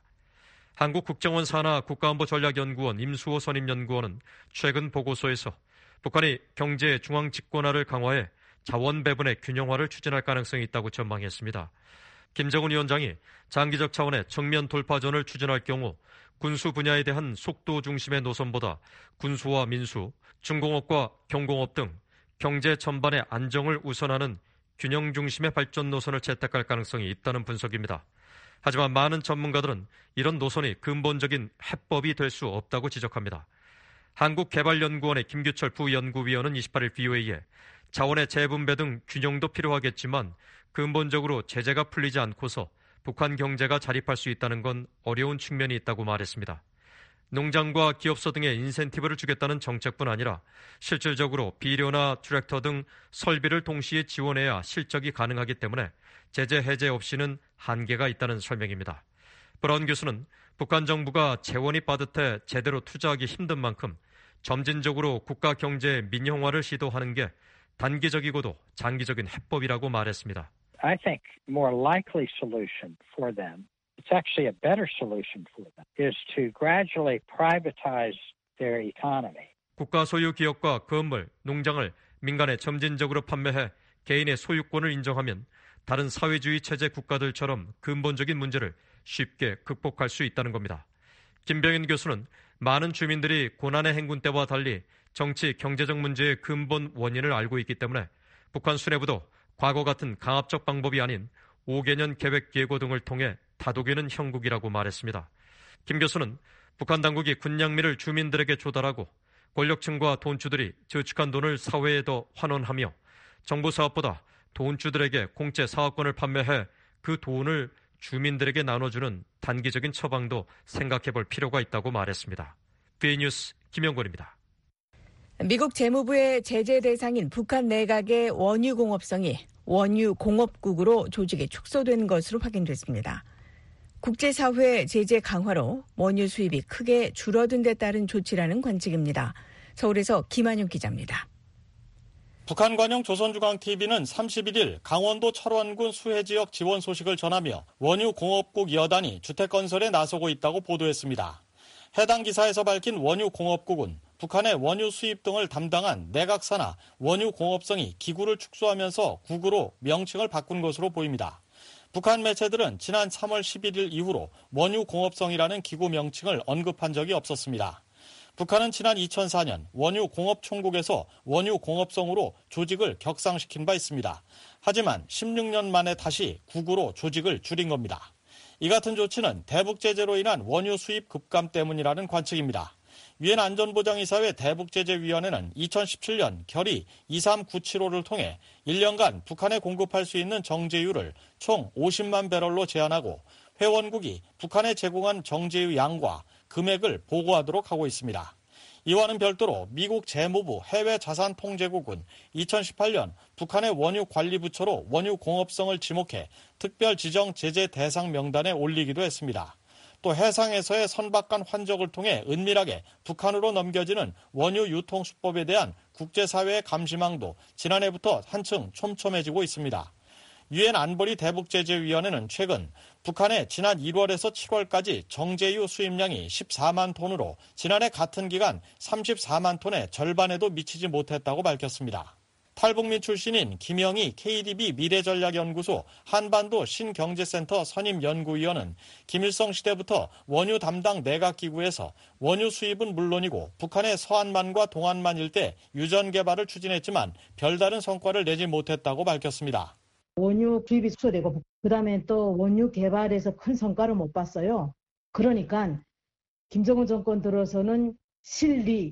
한국국정원 산하 국가안보전략연구원 임수호 선임연구원은 최근 보고서에서 북한이 경제 중앙 집권화를 강화해 자원 배분의 균형화를 추진할 가능성이 있다고 전망했습니다. 김정은 위원장이 장기적 차원의 정면 돌파전을 추진할 경우 군수 분야에 대한 속도 중심의 노선보다 군수와 민수, 중공업과 경공업 등 경제 전반의 안정을 우선하는 균형 중심의 발전 노선을 채택할 가능성이 있다는 분석입니다. 하지만 많은 전문가들은 이런 노선이 근본적인 해법이 될 수 없다고 지적합니다. 한국개발연구원의 김규철 부연구위원은 28일 BOA에 자원의 재분배 등 균형도 필요하겠지만 근본적으로 제재가 풀리지 않고서 북한 경제가 자립할 수 있다는 건 어려운 측면이 있다고 말했습니다. 농장과 기업소 등의 인센티브를 주겠다는 정책뿐 아니라 실질적으로 비료나 트랙터 등 설비를 동시에 지원해야 실적이 가능하기 때문에 제재 해제 없이는 한계가 있다는 설명입니다. 브라운 교수는 북한 정부가 재원이 빠듯해 제대로 투자하기 힘든 만큼 점진적으로 국가 경제 민영화를 시도하는 게 단기적이고도 장기적인 해법이라고 말했습니다. I think more likely solution for them, it's actually a better solution for them, is to gradually privatize their economy. 국가 소유 기업과 건물, 농장을 민간에 점진적으로 판매해 개인의 소유권을 인정하면 다른 사회주의 체제 국가들처럼 근본적인 문제를 쉽게 극복할 수 있다는 겁니다. 김병인 교수는 많은 주민들이 고난의 행군 때와 달리 정치, 경제적 문제의 근본 원인을 알고 있기 때문에 북한 수뇌부도 과거 같은 강압적 방법이 아닌 5개년 계획 예고 등을 통해 다독이는 형국이라고 말했습니다. 김 교수는 북한 당국이 군량미를 주민들에게 조달하고 권력층과 돈주들이 저축한 돈을 사회에 더 환원하며 정부 사업보다 돈주들에게 공짜 사업권을 판매해 그 돈을 주민들에게 나눠주는 단기적인 처방도 생각해볼 필요가 있다고 말했습니다. BN뉴스 김영권입니다. 미국 재무부의 제재 대상인 북한 내각의 원유공업성이 원유공업국으로 조직이 축소된 것으로 확인됐습니다. 국제사회 제재 강화로 원유 수입이 크게 줄어든 데 따른 조치라는 관측입니다. 서울에서 김한용 기자입니다. 북한 관영 조선중앙TV는 31일 강원도 철원군 수해지역 지원 소식을 전하며 원유공업국 여단이 주택건설에 나서고 있다고 보도했습니다. 해당 기사에서 밝힌 원유공업국은 북한의 원유 수입 등을 담당한 내각사나 원유공업성이 기구를 축소하면서 국으로 명칭을 바꾼 것으로 보입니다. 북한 매체들은 지난 3월 11일 이후로 원유공업성이라는 기구 명칭을 언급한 적이 없었습니다. 북한은 지난 2004년 원유공업총국에서 원유공업성으로 조직을 격상시킨 바 있습니다. 하지만 16년 만에 다시 국으로 조직을 줄인 겁니다. 이 같은 조치는 대북 제재로 인한 원유 수입 급감 때문이라는 관측입니다. 유엔 안전보장이사회 대북제재위원회는 2017년 결의 23975를 통해 1년간 북한에 공급할 수 있는 정제유를 총 50만 배럴로 제한하고 회원국이 북한에 제공한 정제유 양과 금액을 보고하도록 하고 있습니다. 이와는 별도로 미국 재무부 해외자산통제국은 2018년 북한의 원유관리부처로 원유공업성을 지목해 특별 지정 제재 대상 명단에 올리기도 했습니다. 또 해상에서의 선박간 환적을 통해 은밀하게 북한으로 넘겨지는 원유 유통 수법에 대한 국제사회의 감시망도 지난해부터 한층 촘촘해지고 있습니다. 유엔 안보리 대북제재위원회는 최근 북한의 지난 1월에서 7월까지 정제유 수입량이 14만 톤으로 지난해 같은 기간 34만 톤의 절반에도 미치지 못했다고 밝혔습니다. 탈북민 출신인 김영희 KDB 미래전략연구소 한반도 신경제센터 선임연구위원은 김일성 시대부터 원유 담당 내각기구에서 원유 수입은 물론이고 북한의 서한만과 동한만 일대 유전 개발을 추진했지만 별다른 성과를 내지 못했다고 밝혔습니다. 원유 수입이 축소되고 그다음에 또 원유 개발에서 큰 성과를 못 봤어요. 그러니까 김정은 정권 들어서는 실리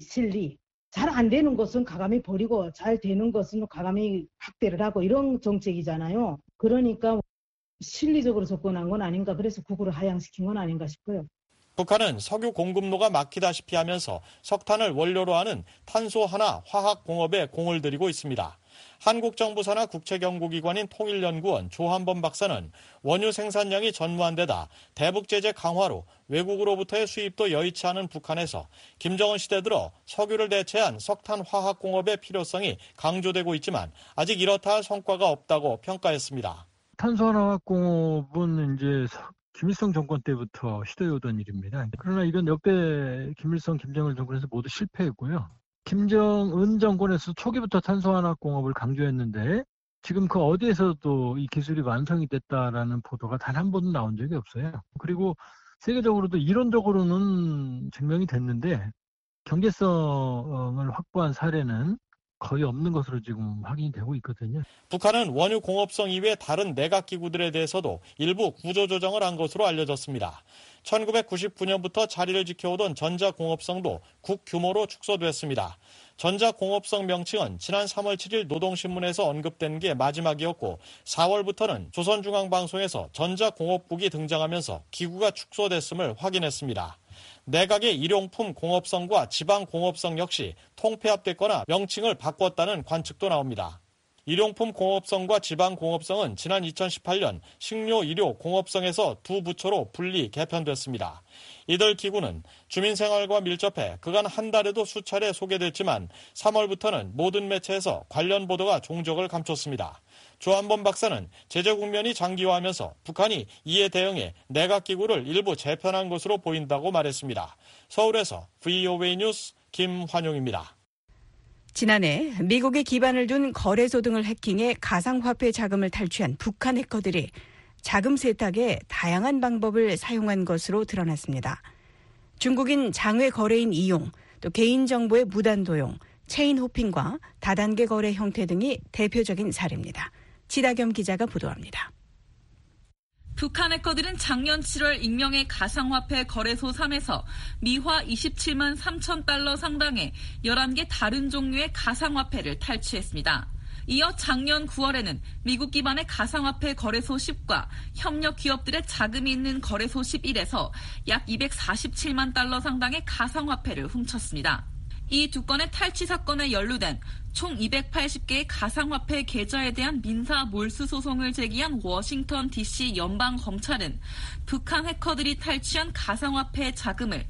잘 안 되는 것은 가감히 버리고 잘 되는 것은 가감히 확대를 하고 이런 정책이잖아요. 그러니까 실리적으로 접근한 건 아닌가, 그래서 국으로 하향시킨 건 아닌가 싶어요. 북한은 석유 공급로가 막히다시피 하면서 석탄을 원료로 하는 탄소 하나 화학 공업에 공을 들이고 있습니다. 한국 정부 산하 국책연구기관인 통일연구원 조한범 박사는 원유 생산량이 전무한 데다 대북 제재 강화로 외국으로부터의 수입도 여의치 않은 북한에서 김정은 시대 들어 석유를 대체한 석탄 화학공업의 필요성이 강조되고 있지만 아직 이렇다 할 성과가 없다고 평가했습니다. 탄소화학공업은 이제 김일성 정권 때부터 시도해오던 일입니다. 그러나 이건 역대 김일성, 김정일 정권에서 모두 실패했고요. 김정은 정권에서 초기부터 탄소화학공업을 강조했는데 지금 그 어디에서도 이 기술이 완성이 됐다라는 보도가 단 한 번도 나온 적이 없어요. 그리고 세계적으로도 이론적으로는 증명이 됐는데 경제성을 확보한 사례는 거의 없는 것으로 지금 확인이 되고 있거든요. 북한은 원유 공업성 이외 다른 내각기구들에 대해서도 일부 구조조정을 한 것으로 알려졌습니다. 1999년부터 자리를 지켜오던 전자공업성도 국규모로 축소됐습니다. 전자공업성 명칭은 지난 3월 7일 노동신문에서 언급된 게 마지막이었고 4월부터는 조선중앙방송에서 전자공업국이 등장하면서 기구가 축소됐음을 확인했습니다. 내각의 일용품 공업성과 지방공업성 역시 통폐합됐거나 명칭을 바꿨다는 관측도 나옵니다. 일용품 공업성과 지방공업성은 지난 2018년 식료, 의료, 공업성에서 두 부처로 분리 개편됐습니다. 이들 기구는 주민생활과 밀접해 그간 한 달에도 수차례 소개됐지만 3월부터는 모든 매체에서 관련 보도가 종적을 감췄습니다. 조한범 박사는 제재 국면이 장기화하면서 북한이 이에 대응해 내각기구를 일부 재편한 것으로 보인다고 말했습니다. 서울에서 VOA 뉴스 김환용입니다. 지난해 미국에 기반을 둔 거래소 등을 해킹해 가상화폐 자금을 탈취한 북한 해커들이 자금 세탁에 다양한 방법을 사용한 것으로 드러났습니다. 중국인 장외 거래인 이용, 또 개인정보의 무단 도용, 체인 호핑과 다단계 거래 형태 등이 대표적인 사례입니다. 지다겸 기자가 보도합니다. 북한 해커들은 작년 7월 익명의 가상화폐 거래소 3에서 미화 27만 3천 달러 상당의 11개 다른 종류의 가상화폐를 탈취했습니다. 이어 작년 9월에는 미국 기반의 가상화폐 거래소 10과 협력 기업들의 자금이 있는 거래소 11에서 약 247만 달러 상당의 가상화폐를 훔쳤습니다. 이 두 건의 탈취 사건에 연루된 총 280개의 가상화폐 계좌에 대한 민사 몰수 소송을 제기한 워싱턴 DC 연방검찰은 북한 해커들이 탈취한 가상화폐 자금을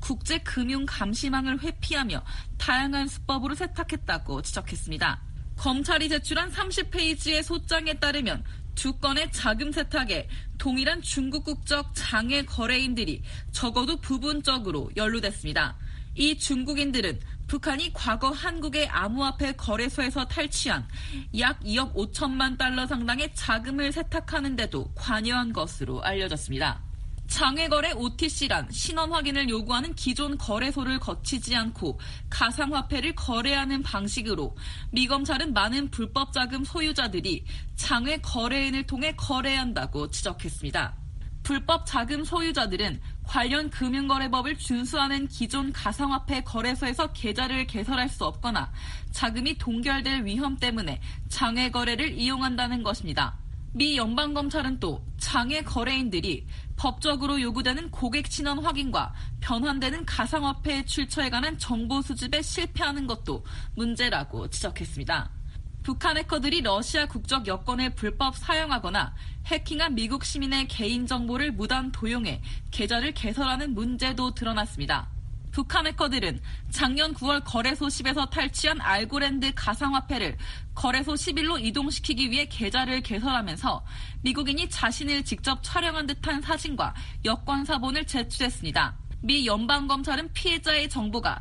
국제금융감시망을 회피하며 다양한 수법으로 세탁했다고 지적했습니다. 검찰이 제출한 30페이지의 소장에 따르면 두 건의 자금 세탁에 동일한 중국 국적 장외 거래인들이 적어도 부분적으로 연루됐습니다. 이 중국인들은 북한이 과거 한국의 암호화폐 거래소에서 탈취한 약 2억 5천만 달러 상당의 자금을 세탁하는 데도 관여한 것으로 알려졌습니다. 장외거래 OTC란 신원 확인을 요구하는 기존 거래소를 거치지 않고 가상화폐를 거래하는 방식으로 미 검찰은 많은 불법 자금 소유자들이 장외 거래인을 통해 거래한다고 지적했습니다. 불법 자금 소유자들은 관련 금융거래법을 준수하는 기존 가상화폐 거래소에서 계좌를 개설할 수 없거나 자금이 동결될 위험 때문에 장외 거래를 이용한다는 것입니다. 미 연방검찰은 또 장외 거래인들이 법적으로 요구되는 고객 신원 확인과 변환되는 가상화폐 출처에 관한 정보 수집에 실패하는 것도 문제라고 지적했습니다. 북한 해커들이 러시아 국적 여권을 불법 사용하거나 해킹한 미국 시민의 개인정보를 무단 도용해 계좌를 개설하는 문제도 드러났습니다. 북한 해커들은 작년 9월 거래소 10에서 탈취한 알고랜드 가상화폐를 거래소 11로 이동시키기 위해 계좌를 개설하면서 미국인이 자신을 직접 촬영한 듯한 사진과 여권 사본을 제출했습니다. 미 연방검찰은 피해자의 정보가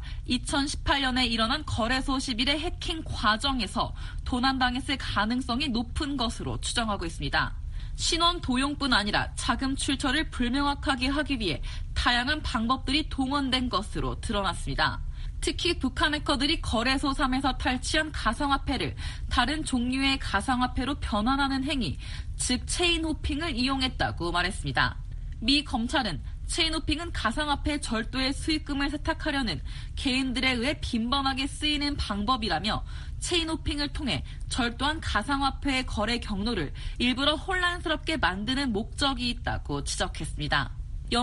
2018년에 일어난 거래소 11의 해킹 과정에서 도난당했을 가능성이 높은 것으로 추정하고 있습니다. 신원 도용뿐 아니라 자금 출처를 불명확하게 하기 위해 다양한 방법들이 동원된 것으로 드러났습니다. 특히 북한 해커들이 거래소 3에서 탈취한 가상화폐를 다른 종류의 가상화폐로 변환하는 행위, 즉 체인 호핑을 이용했다고 말했습니다. 미 검찰은 체인호핑은 가상화폐 절도의 수익금을 세탁하려는 개인들에 의해 빈번하게 쓰이는 방법이라며 체인호핑을 통해 절도한 가상화폐의 거래 경로를 일부러 혼란스럽게 만드는 목적이 있다고 지적했습니다.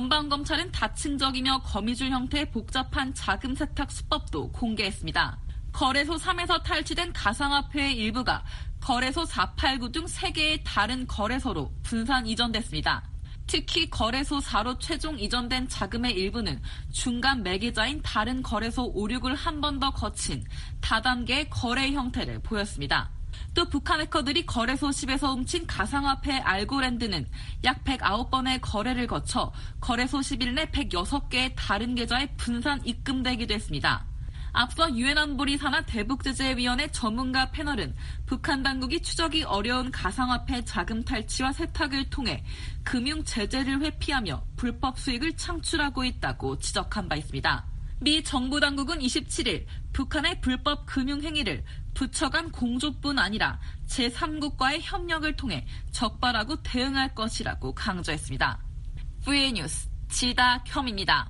연방검찰은 다층적이며 거미줄 형태의 복잡한 자금 세탁 수법도 공개했습니다. 거래소 3에서 탈취된 가상화폐의 일부가 거래소 489 등 3개의 다른 거래소로 분산 이전됐습니다. 특히 거래소 4로 최종 이전된 자금의 일부는 중간 매개자인 다른 거래소 5, 6을 한 번 더 거친 다단계의 거래 형태를 보였습니다. 또 북한 해커들이 거래소 10에서 훔친 가상화폐 알고랜드는 약 109번의 거래를 거쳐 거래소 11 내 106개의 다른 계좌에 분산 입금되기도 했습니다. 앞서 유엔 안보리 산하 대북제재위원회 전문가 패널은 북한 당국이 추적이 어려운 가상화폐 자금 탈취와 세탁을 통해 금융 제재를 회피하며 불법 수익을 창출하고 있다고 지적한 바 있습니다. 미 정부 당국은 27일 북한의 불법 금융 행위를 부처 간 공조뿐 아니라 제3국과의 협력을 통해 적발하고 대응할 것이라고 강조했습니다. VOA 뉴스 지다혐입니다.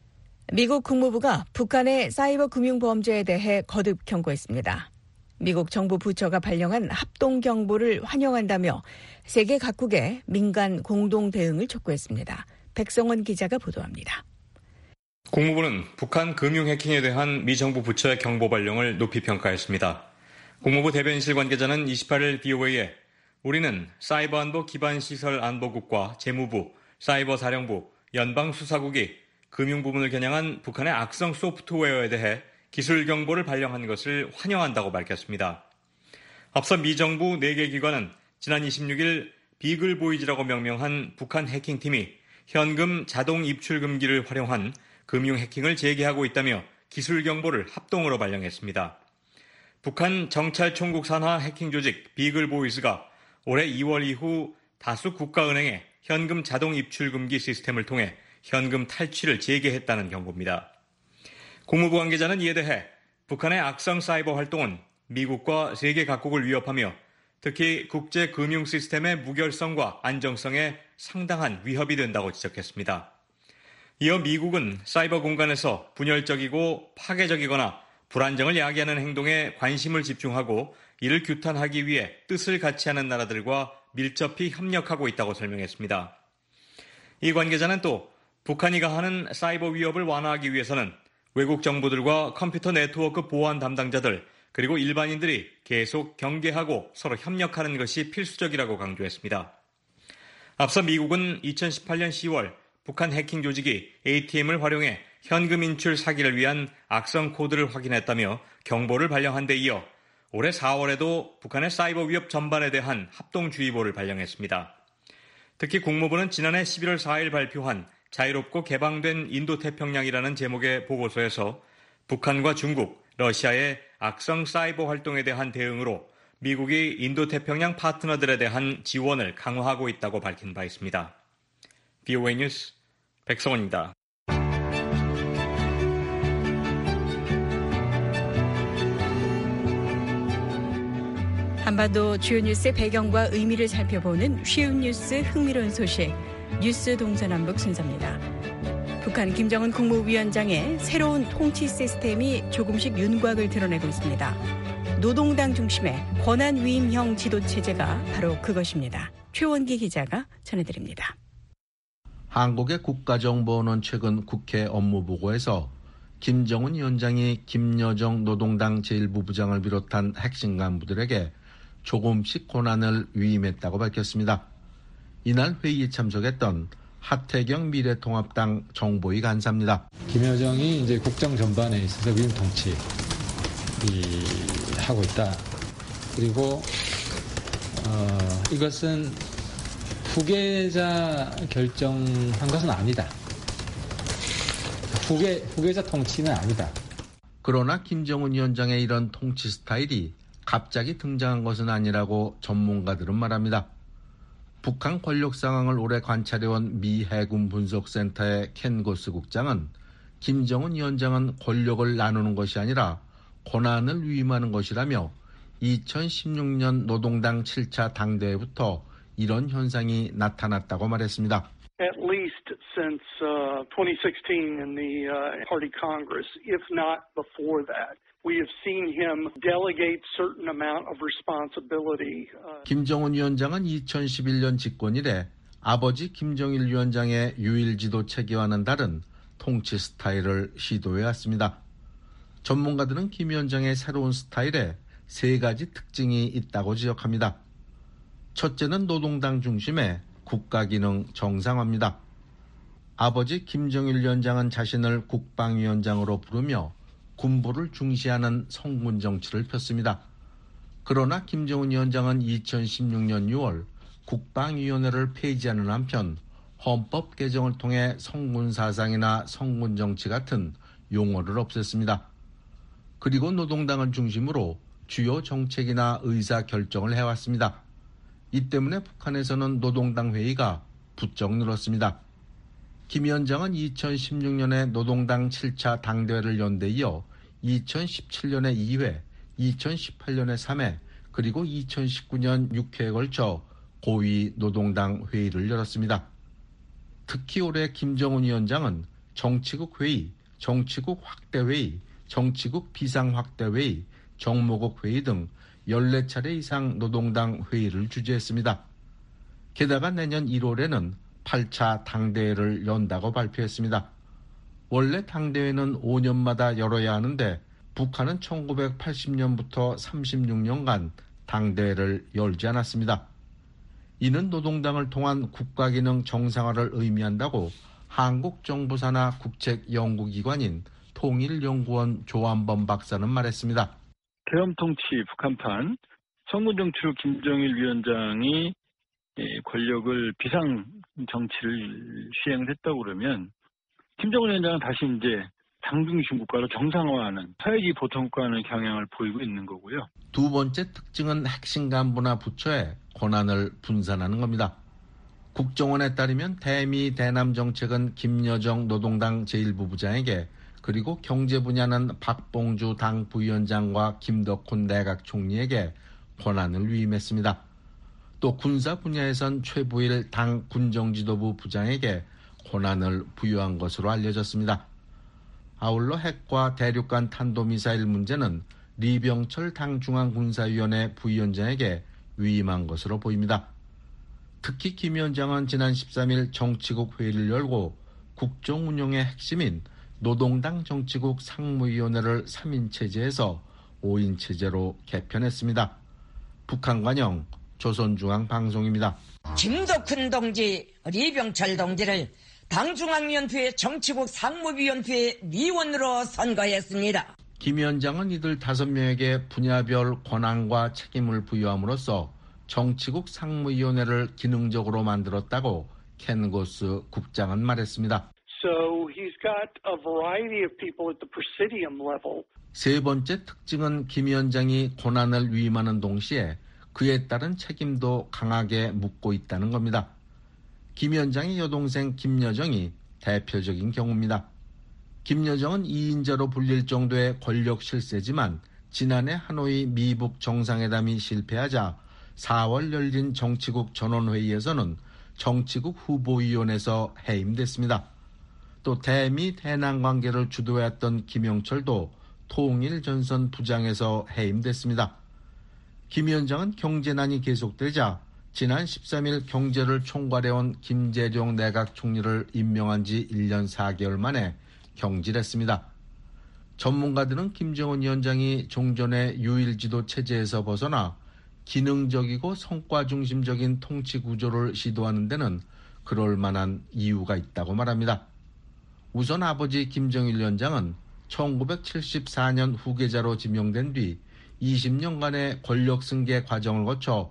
미국 국무부가 북한의 사이버 금융 범죄에 대해 거듭 경고했습니다. 미국 정부 부처가 발령한 합동 경보를 환영한다며 세계 각국의 민간 공동 대응을 촉구했습니다. 백성원 기자가 보도합니다. 국무부는 북한 금융 해킹에 대한 미 정부 부처의 경보 발령을 높이 평가했습니다. 국무부 대변인실 관계자는 28일 BOA에 우리는 사이버 안보 기반 시설 안보국과 재무부, 사이버 사령부, 연방수사국이 금융 부문을 겨냥한 북한의 악성 소프트웨어에 대해 기술 경보를 발령한 것을 환영한다고 밝혔습니다. 앞서 미 정부 4개 기관은 지난 26일 비글보이즈라고 명명한 북한 해킹팀이 현금 자동 입출 금기를 활용한 금융 해킹을 재개하고 있다며 기술 경보를 합동으로 발령했습니다. 북한 정찰총국 산하 해킹 조직 비글보이즈가 올해 2월 이후 다수 국가은행에 현금 자동 입출 금기 시스템을 통해 현금 탈취를 재개했다는 경고입니다. 국무부 관계자는 이에 대해 북한의 악성 사이버 활동은 미국과 세계 각국을 위협하며 특히 국제 금융 시스템의 무결성과 안정성에 상당한 위협이 된다고 지적했습니다. 이어 미국은 사이버 공간에서 분열적이고 파괴적이거나 불안정을 야기하는 행동에 관심을 집중하고 이를 규탄하기 위해 뜻을 같이 하는 나라들과 밀접히 협력하고 있다고 설명했습니다. 이 관계자는 또 북한이 가하는 사이버 위협을 완화하기 위해서는 외국 정부들과 컴퓨터 네트워크 보안 담당자들 그리고 일반인들이 계속 경계하고 서로 협력하는 것이 필수적이라고 강조했습니다. 앞서 미국은 2018년 10월 북한 해킹 조직이 ATM을 활용해 현금 인출 사기를 위한 악성 코드를 확인했다며 경보를 발령한 데 이어 올해 4월에도 북한의 사이버 위협 전반에 대한 합동주의보를 발령했습니다. 특히 국무부는 지난해 11월 4일 발표한 자유롭고 개방된 인도태평양이라는 제목의 보고서에서 북한과 중국, 러시아의 악성 사이버 활동에 대한 대응으로 미국이 인도태평양 파트너들에 대한 지원을 강화하고 있다고 밝힌 바 있습니다. BOA 뉴스 백성원입니다. 한반도 주요 뉴스의 배경과 의미를 살펴보는 쉬운 뉴스 흥미로운 소식 뉴스 동서남북 순서입니다. 북한 김정은 국무위원장의 새로운 통치 시스템이 조금씩 윤곽을 드러내고 있습니다. 노동당 중심의 권한위임형 지도체제가 바로 그것입니다. 최원기 기자가 전해드립니다. 한국의 국가정보원은 최근 국회 업무보고에서 김정은 위원장이 김여정 노동당 제1부부장을 비롯한 핵심 간부들에게 조금씩 권한을 위임했다고 밝혔습니다. 이날 회의에 참석했던 하태경 미래통합당 정보위 간사입니다. 김여정이 이제 국정 전반에 있어서 위임 통치 하고 있다. 그리고 이것은 후계자 결정한 것은 아니다. 후계자 통치는 아니다. 그러나 김정은 위원장의 이런 통치 스타일이 갑자기 등장한 것은 아니라고 전문가들은 말합니다. 북한 권력 상황을 오래 관찰해온 미 해군 분석센터의 켄 고스 국장은 김정은 위원장은 권력을 나누는 것이 아니라 권한을 위임하는 것이라며 2016년 노동당 7차 당대회부터 이런 현상이 나타났다고 말했습니다. At least since 2016 in the Party Congress, if not before that, we have seen him delegate certain amount of responsibility. 김정은 위원장은 2011년 집권 이래 아버지 김정일 위원장의 유일지도 체계와는 다른 통치 스타일을 시도해왔습니다. 전문가들은 김 위원장의 새로운 스타일에 세 가지 특징이 있다고 지적합니다. 첫째는 노동당 중심의 국가기능 정상화입니다. 아버지 김정일 위원장은 자신을 국방위원장으로 부르며 군부를 중시하는 성군 정치를 폈습니다. 그러나 김정은 위원장은 2016년 6월 국방위원회를 폐지하는 한편 헌법 개정을 통해 성군 사상이나 성군 정치 같은 용어를 없앴습니다. 그리고 노동당을 중심으로 주요 정책이나 의사 결정을 해왔습니다. 이 때문에 북한에서는 노동당 회의가 부쩍 늘었습니다. 김 위원장은 2016년에 노동당 7차 당대회를 연 데 이어 2017년에 2회, 2018년에 3회, 그리고 2019년 6회에 걸쳐 고위 노동당 회의를 열었습니다. 특히 올해 김정은 위원장은 정치국 회의, 정치국 확대회의, 정치국 비상확대회의, 정모국 회의 등 14차례 이상 노동당 회의를 주재했습니다. 게다가 내년 1월에는 8차 당대회를 연다고 발표했습니다. 원래 당대회는 5년마다 열어야 하는데 북한은 1980년부터 36년간 당대회를 열지 않았습니다. 이는 노동당을 통한 국가기능 정상화를 의미한다고 한국정부사나 국책연구기관인 통일연구원 조한범 박사는 말했습니다. 계엄통치 북한판 성군정치로 김정일 위원장이 권력을 비상정치를 시행을 했다고 그러면 김정은 위원장은 다시 이제 당중심 국가로 정상화하는 사회주의 보통국가는 경향을 보이고 있는 거고요. 두 번째 특징은 핵심 간부나 부처의 권한을 분산하는 겁니다. 국정원에 따르면 대미 대남 정책은 김여정 노동당 제1부부장에게, 그리고 경제 분야는 박봉주 당 부위원장과 김덕훈 내각 총리에게 권한을 위임했습니다. 또 군사 분야에선 최부일 당 군정지도부 부장에게 권한을 부여한 것으로 알려졌습니다. 아울러 핵과 대륙간 탄도미사일 문제는 리병철 당 중앙군사위원회 부위원장에게 위임한 것으로 보입니다. 특히 김 위원장은 지난 13일 정치국 회의를 열고 국정 운영의 핵심인 노동당 정치국 상무위원회를 3인 체제에서 5인 체제로 개편했습니다. 북한관영 조선중앙방송입니다. 김덕훈 동지, 리병철 동지를 당중앙위원회 정치국 상무위원회 위원으로 선거했습니다. 김 위원장은 이들 5명에게 분야별 권한과 책임을 부여함으로써 정치국 상무위원회를 기능적으로 만들었다고 켄 고스 국장은 말했습니다. So he's got a variety of people at the presidium level. 세 번째 특징은 김 위원장이 권한을 위임하는 동시에 그에 따른 책임도 강하게 묻고 있다는 겁니다. 김 위원장의 여동생 김여정이 대표적인 경우입니다. 김여정은 2인자로 불릴 정도의 권력 실세지만 지난해 하노이 미북 정상회담이 실패하자 4월 열린 정치국 전원회의에서는 정치국 후보위원회에서 해임됐습니다. 또 대미 대남 관계를 주도했던 김영철도 통일전선 부장에서 해임됐습니다. 김 위원장은 경제난이 계속되자 지난 13일 경제를 총괄해온 김재룡 내각 총리를 임명한 지 1년 4개월 만에 경질했습니다. 전문가들은 김정은 위원장이 종전의 유일지도 체제에서 벗어나 기능적이고 성과 중심적인 통치 구조를 시도하는 데는 그럴 만한 이유가 있다고 말합니다. 우선 아버지 김정일 위원장은 1974년 후계자로 지명된 뒤 20년간의 권력 승계 과정을 거쳐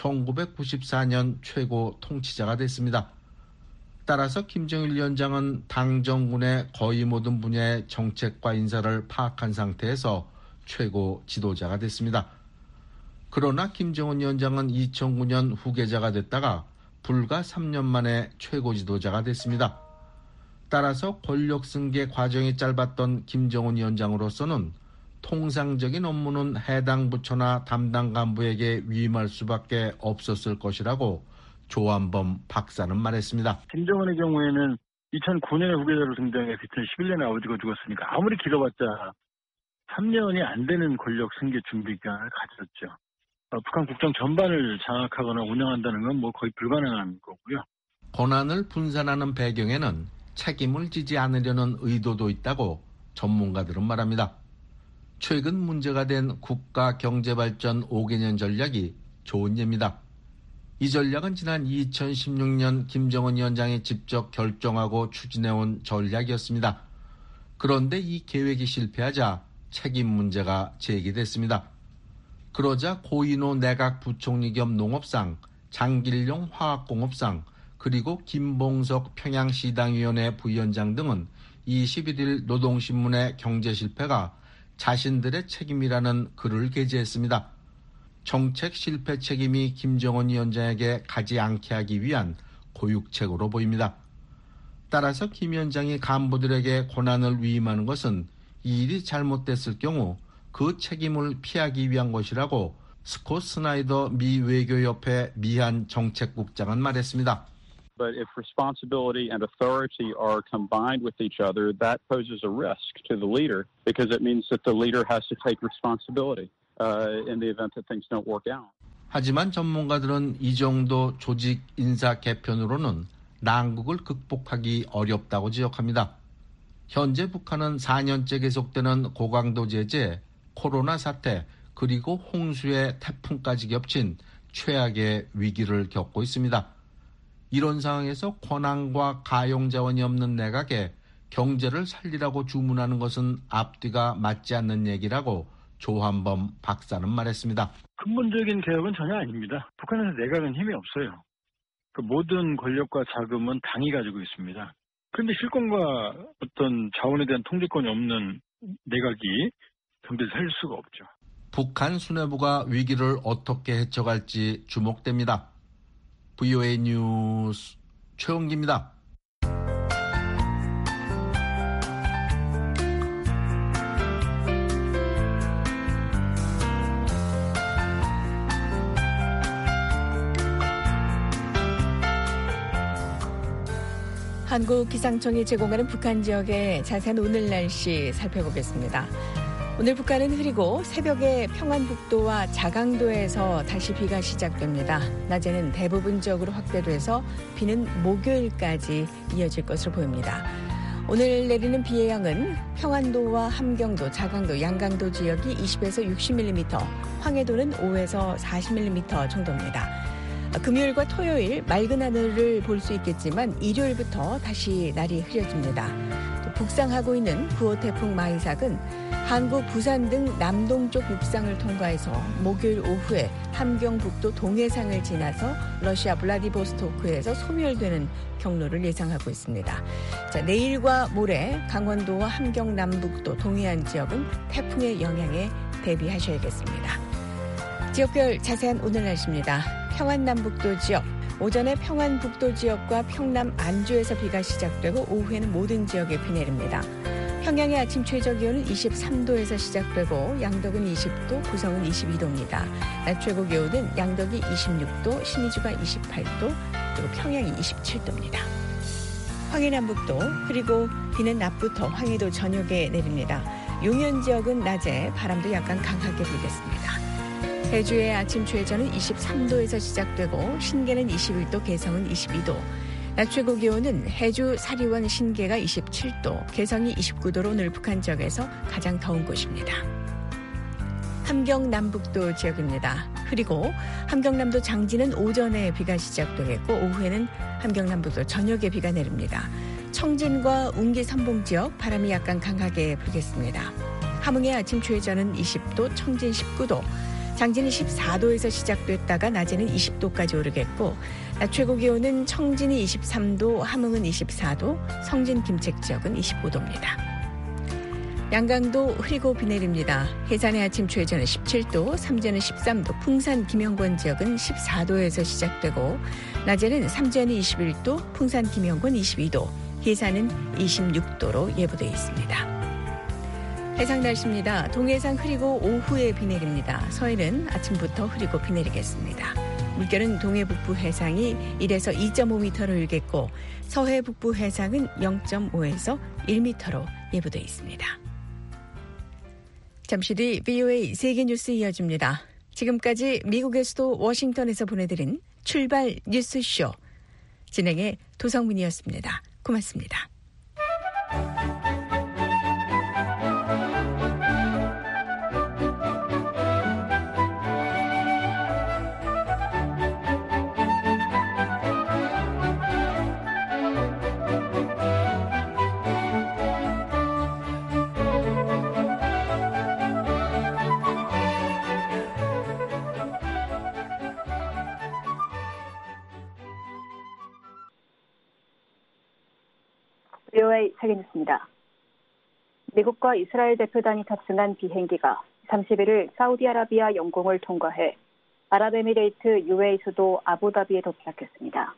1994년 최고 통치자가 됐습니다. 따라서 김정일 위원장은 당 정군의 거의 모든 분야의 정책과 인사를 파악한 상태에서 최고 지도자가 됐습니다. 그러나 김정은 위원장은 2009년 후계자가 됐다가 불과 3년 만에 최고 지도자가 됐습니다. 따라서 권력 승계 과정이 짧았던 김정은 위원장으로서는 통상적인 업무는 해당 부처나 담당 간부에게 위임할 수밖에 없었을 것이라고 조한범 박사는 말했습니다. 김정은의 경우에는 2009년에 후계자로 등장해 2011년에 아버지가 죽었으니까 아무리 길어봤자 3년이 안 되는 권력 승계 준비 기간을 가졌죠. 북한 국정 전반을 장악하거나 운영한다는 건 뭐 거의 불가능한 거고요. 권한을 분산하는 배경에는 책임을 지지 않으려는 의도도 있다고 전문가들은 말합니다. 최근 문제가 된 국가 경제발전 5개년 전략이 좋은 예입니다. 이 전략은 지난 2016년 김정은 위원장이 직접 결정하고 추진해온 전략이었습니다. 그런데 이 계획이 실패하자 책임 문제가 제기됐습니다. 그러자 고인호 내각 부총리 겸 농업상, 장길용 화학공업상, 그리고 김봉석 평양시당위원회 부위원장 등은 21일 노동신문의 경제 실패가 자신들의 책임이라는 글을 게재했습니다. 정책 실패 책임이 김정은 위원장에게 가지 않게 하기 위한 고육책으로 보입니다. 따라서 김 위원장이 간부들에게 권한을 위임하는 것은 이 일이 잘못됐을 경우 그 책임을 피하기 위한 것이라고 스콧 스나이더 미 외교협회 미한 정책국장은 말했습니다. But if responsibility and authority are combined with each other, that poses a risk to the leader because it means that the leader has to take responsibility in the event that things don't work out. 하지만 전문가들은 이 정도 조직 인사 개편으로는 난국을 극복하기 어렵다고 지적합니다. 현재 북한은 4년째 계속되는 고강도 제재, 코로나 사태, 그리고 홍수의 태풍까지 겹친 최악의 위기를 겪고 있습니다. 이런 상황에서 권한과 가용 자원이 없는 내각에 경제를 살리라고 주문하는 것은 앞뒤가 맞지 않는 얘기라고 조한범 박사는 말했습니다. 근본적인 개혁은 전혀 아닙니다. 북한에서 내각은 힘이 없어요. 그 모든 권력과 자금은 당이 가지고 있습니다. 그런데 실권과 어떤 자원에 대한 통제권이 없는 내각이 경제를 살릴 수가 없죠. 북한 수뇌부가 위기를 어떻게 헤쳐갈지 주목됩니다. VOA 뉴스 최홍기입니다. 한국기상청이 제공하는 북한 지역의 자세한 오늘 날씨 살펴보겠습니다. 오늘 북한은 흐리고 새벽에 평안북도와 자강도에서 다시 비가 시작됩니다. 낮에는 대부분 지역으로 확대돼서 비는 목요일까지 이어질 것으로 보입니다. 오늘 내리는 비의 양은 평안도와 함경도, 자강도, 양강도 지역이 20에서 60mm, 황해도는 5에서 40mm 정도입니다. 금요일과 토요일 맑은 하늘을 볼 수 있겠지만 일요일부터 다시 날이 흐려집니다. 북상하고 있는 9호 태풍 마이삭은 한국 부산 등 남동쪽 육상을 통과해서 목요일 오후에 함경북도 동해상을 지나서 러시아 블라디보스토크에서 소멸되는 경로를 예상하고 있습니다. 자, 내일과 모레 강원도와 함경 남북도 동해안 지역은 태풍의 영향에 대비하셔야겠습니다. 지역별 자세한 오늘 날씨입니다. 평안남북도 지역, 오전에 평안북도 지역과 평남 안주에서 비가 시작되고 오후에는 모든 지역에 비 내립니다. 평양의 아침 최저기온은 23도에서 시작되고 양덕은 20도, 구성은 22도입니다. 낮 최고 기온은 양덕이 26도, 신의주가 28도, 그리고 평양이 27도입니다. 황해남북도, 그리고 비는 낮부터 황해도 전역에 내립니다. 용현 지역은 낮에 바람도 약간 강하게 불겠습니다. 해주의 아침 최저는 23도에서 시작되고 신계는 21도, 개성은 22도. 낮 최고 기온은 해주 사리원 신계가 27도, 개성이 29도로 오늘 북한 지역에서 가장 더운 곳입니다. 함경남북도 지역입니다. 그리고 함경남도 장지는 오전에 비가 시작되겠고 오후에는 함경남북도 전역에 비가 내립니다. 청진과 운기 선봉 지역 바람이 약간 강하게 불겠습니다. 함흥의 아침 최저는 20도, 청진 19도, 장진은 14도에서 시작됐다가 낮에는 20도까지 오르겠고 낮 최고 기온은 청진이 23도, 함흥은 24도, 성진 김책 지역은 25도입니다. 양강도 흐리고 비 내립니다. 해산의 아침 최저는 17도, 삼재는 13도, 풍산 김영권 지역은 14도에서 시작되고 낮에는 삼재는 21도, 풍산 김영권 22도, 해산은 26도로 예보되어 있습니다. 해상 날씨입니다. 동해상 흐리고 오후에 비 내립니다. 서해는 아침부터 흐리고 비 내리겠습니다. 물결은 동해 북부 해상이 1에서 2.5m로 일겠고 서해 북부 해상은 0.5에서 1m로 예보되어 있습니다. 잠시 뒤 VOA 세계뉴스 이어집니다. 지금까지 미국의 수도 워싱턴에서 보내드린 출발 뉴스쇼 진행의 도성민이었습니다. 고맙습니다. VOA 세계뉴스입니다. 미국과 이스라엘 대표단이 탑승한 비행기가 31일 사우디아라비아 영공을 통과해 아랍에미레이트 UAE 수도 아부다비에 도착했습니다.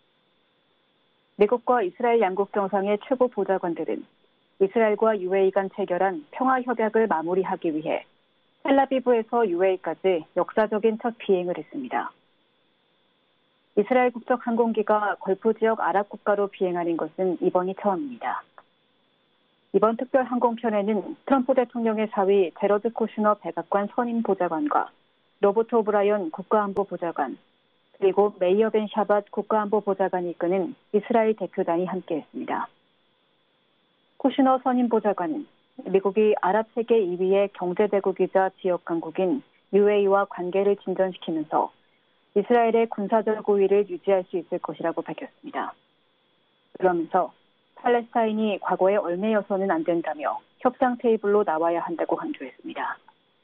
미국과 이스라엘 양국 정상의 최고 보좌관들은 이스라엘과 UAE 간 체결한 평화협약을 마무리하기 위해 텔라비브에서 UAE까지 역사적인 첫 비행을 했습니다. 이스라엘 국적 항공기가 걸프 지역 아랍 국가로 비행하는 것은 이번이 처음입니다. 이번 특별 항공편에는 트럼프 대통령의 사위 제러드 쿠슈너 백악관 선임 보좌관과 로버트 오브라이언 국가안보보좌관, 그리고 메이어 벤 샤밧 국가안보보좌관이 이끄는 이스라엘 대표단이 함께했습니다. 쿠슈너 선임 보좌관은 미국이 아랍 세계 2위의 경제대국이자 지역 강국인 UAE와 관계를 진전시키면서 이스라엘의 군사적 우위를 유지할 수 있을 것이라고 밝혔습니다. 그러면서 팔레스타인이 과거에 얽매여서는 안 된다며 협상 테이블로 나와야 한다고 강조했습니다.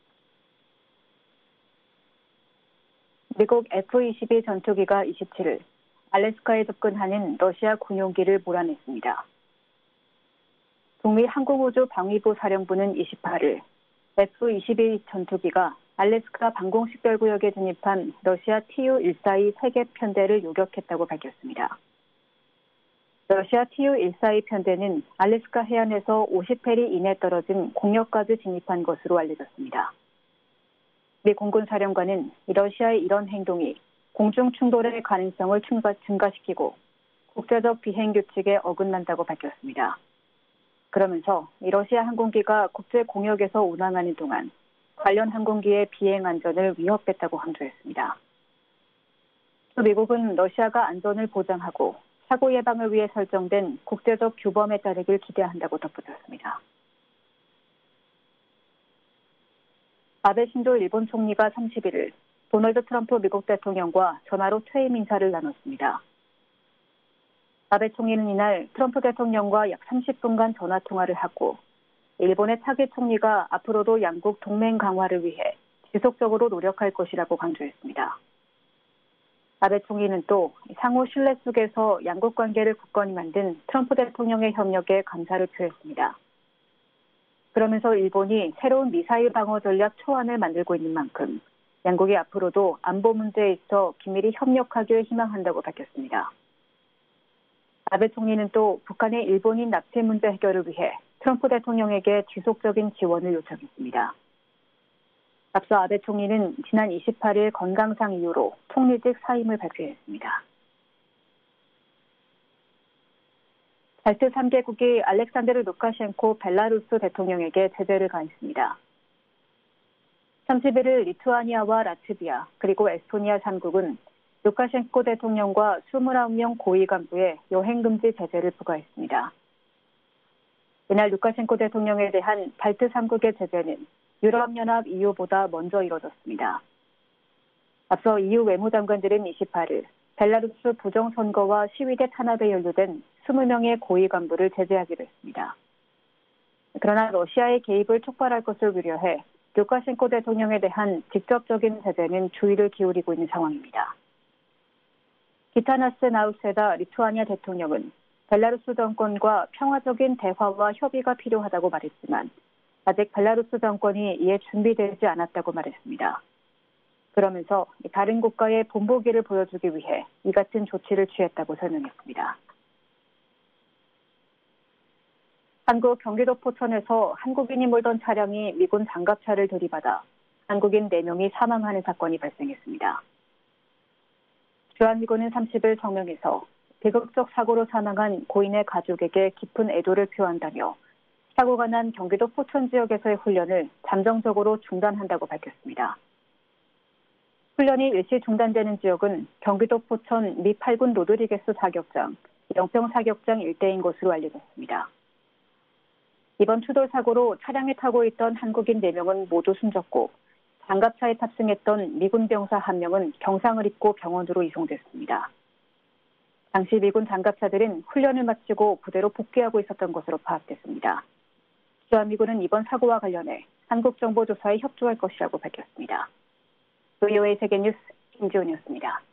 미국 F-22 전투기가 27일 알래스카에 접근하는 러시아 군용기를 몰아냈습니다. 북미 항공우주방위부 사령부는 28일 F-22 전투기가 알래스카 방공식별구역에 진입한 러시아 Tu-142 3개 편대를 요격했다고 밝혔습니다. 러시아 Tu-142 편대는 알래스카 해안에서 50해리 이내 떨어진 공역까지 진입한 것으로 알려졌습니다. 미 공군사령관은 러시아의 이런 행동이 공중 충돌의 가능성을 증가시키고 국제적 비행 규칙에 어긋난다고 밝혔습니다. 그러면서 러시아 항공기가 국제 공역에서 운항하는 동안 관련 항공기의 비행 안전을 위협했다고 강조했습니다. 또 미국은 러시아가 안전을 보장하고 사고 예방을 위해 설정된 국제적 규범에 따르길 기대한다고 덧붙였습니다. 아베 신조 일본 총리가 31일 도널드 트럼프 미국 대통령과 전화로 퇴임 인사를 나눴습니다. 아베 총리는 이날 트럼프 대통령과 약 30분간 전화통화를 하고 일본의 차기 총리가 앞으로도 양국 동맹 강화를 위해 지속적으로 노력할 것이라고 강조했습니다. 아베 총리는 또 상호 신뢰 속에서 양국 관계를 굳건히 만든 트럼프 대통령의 협력에 감사를 표했습니다. 그러면서 일본이 새로운 미사일 방어 전략 초안을 만들고 있는 만큼 양국이 앞으로도 안보 문제에 있어 긴밀히 협력하길 희망한다고 밝혔습니다. 아베 총리는 또 북한의 일본인 납치 문제 해결을 위해 트럼프 대통령에게 지속적인 지원을 요청했습니다. 앞서 아베 총리는 지난 28일 건강상 이유로 총리직 사임을 발표했습니다. 발트 3개국이 알렉산드르 루카셴코 벨라루스 대통령에게 제재를 가했습니다. 31일 리투아니아와 라트비아 그리고 에스토니아 3국은 루카셴코 대통령과 29명 고위 간부에 여행금지 제재를 부과했습니다. 이날 루카셴코 대통령에 대한 발트 3국의 제재는 유럽연합 EU보다 먼저 이뤄졌습니다. 앞서 EU 외무장관들은 28일 벨라루스 부정선거와 시위대 탄압에 연루된 20명의 고위 간부를 제재하기로 했습니다. 그러나 러시아의 개입을 촉발할 것을 우려해 루카셴코 대통령에 대한 직접적인 제재는 주의를 기울이고 있는 상황입니다. 기타나스 나우세다 리투아니아 대통령은 벨라루스 정권과 평화적인 대화와 협의가 필요하다고 말했지만 아직 벨라루스 정권이 이에 준비되지 않았다고 말했습니다. 그러면서 다른 국가의 본보기를 보여주기 위해 이 같은 조치를 취했다고 설명했습니다. 한국 경기도 포천에서 한국인이 몰던 차량이 미군 장갑차를 들이받아 한국인 4명이 사망하는 사건이 발생했습니다. 주한미군은 30일 성명에서 비극적 사고로 사망한 고인의 가족에게 깊은 애도를 표한다며 사고가 난 경기도 포천 지역에서의 훈련을 잠정적으로 중단한다고 밝혔습니다. 훈련이 일시 중단되는 지역은 경기도 포천 미 8군 로드리게스 사격장, 영평 사격장 일대인 것으로 알려졌습니다. 이번 추돌 사고로 차량에 타고 있던 한국인 4명은 모두 숨졌고 장갑차에 탑승했던 미군 병사 1명은 경상을 입고 병원으로 이송됐습니다. 당시 미군 장갑차들은 훈련을 마치고 부대로 복귀하고 있었던 것으로 파악됐습니다. 주한미군은 이번 사고와 관련해 한국정보조사에 협조할 것이라고 밝혔습니다. VOA 세계뉴스 김지훈이었습니다.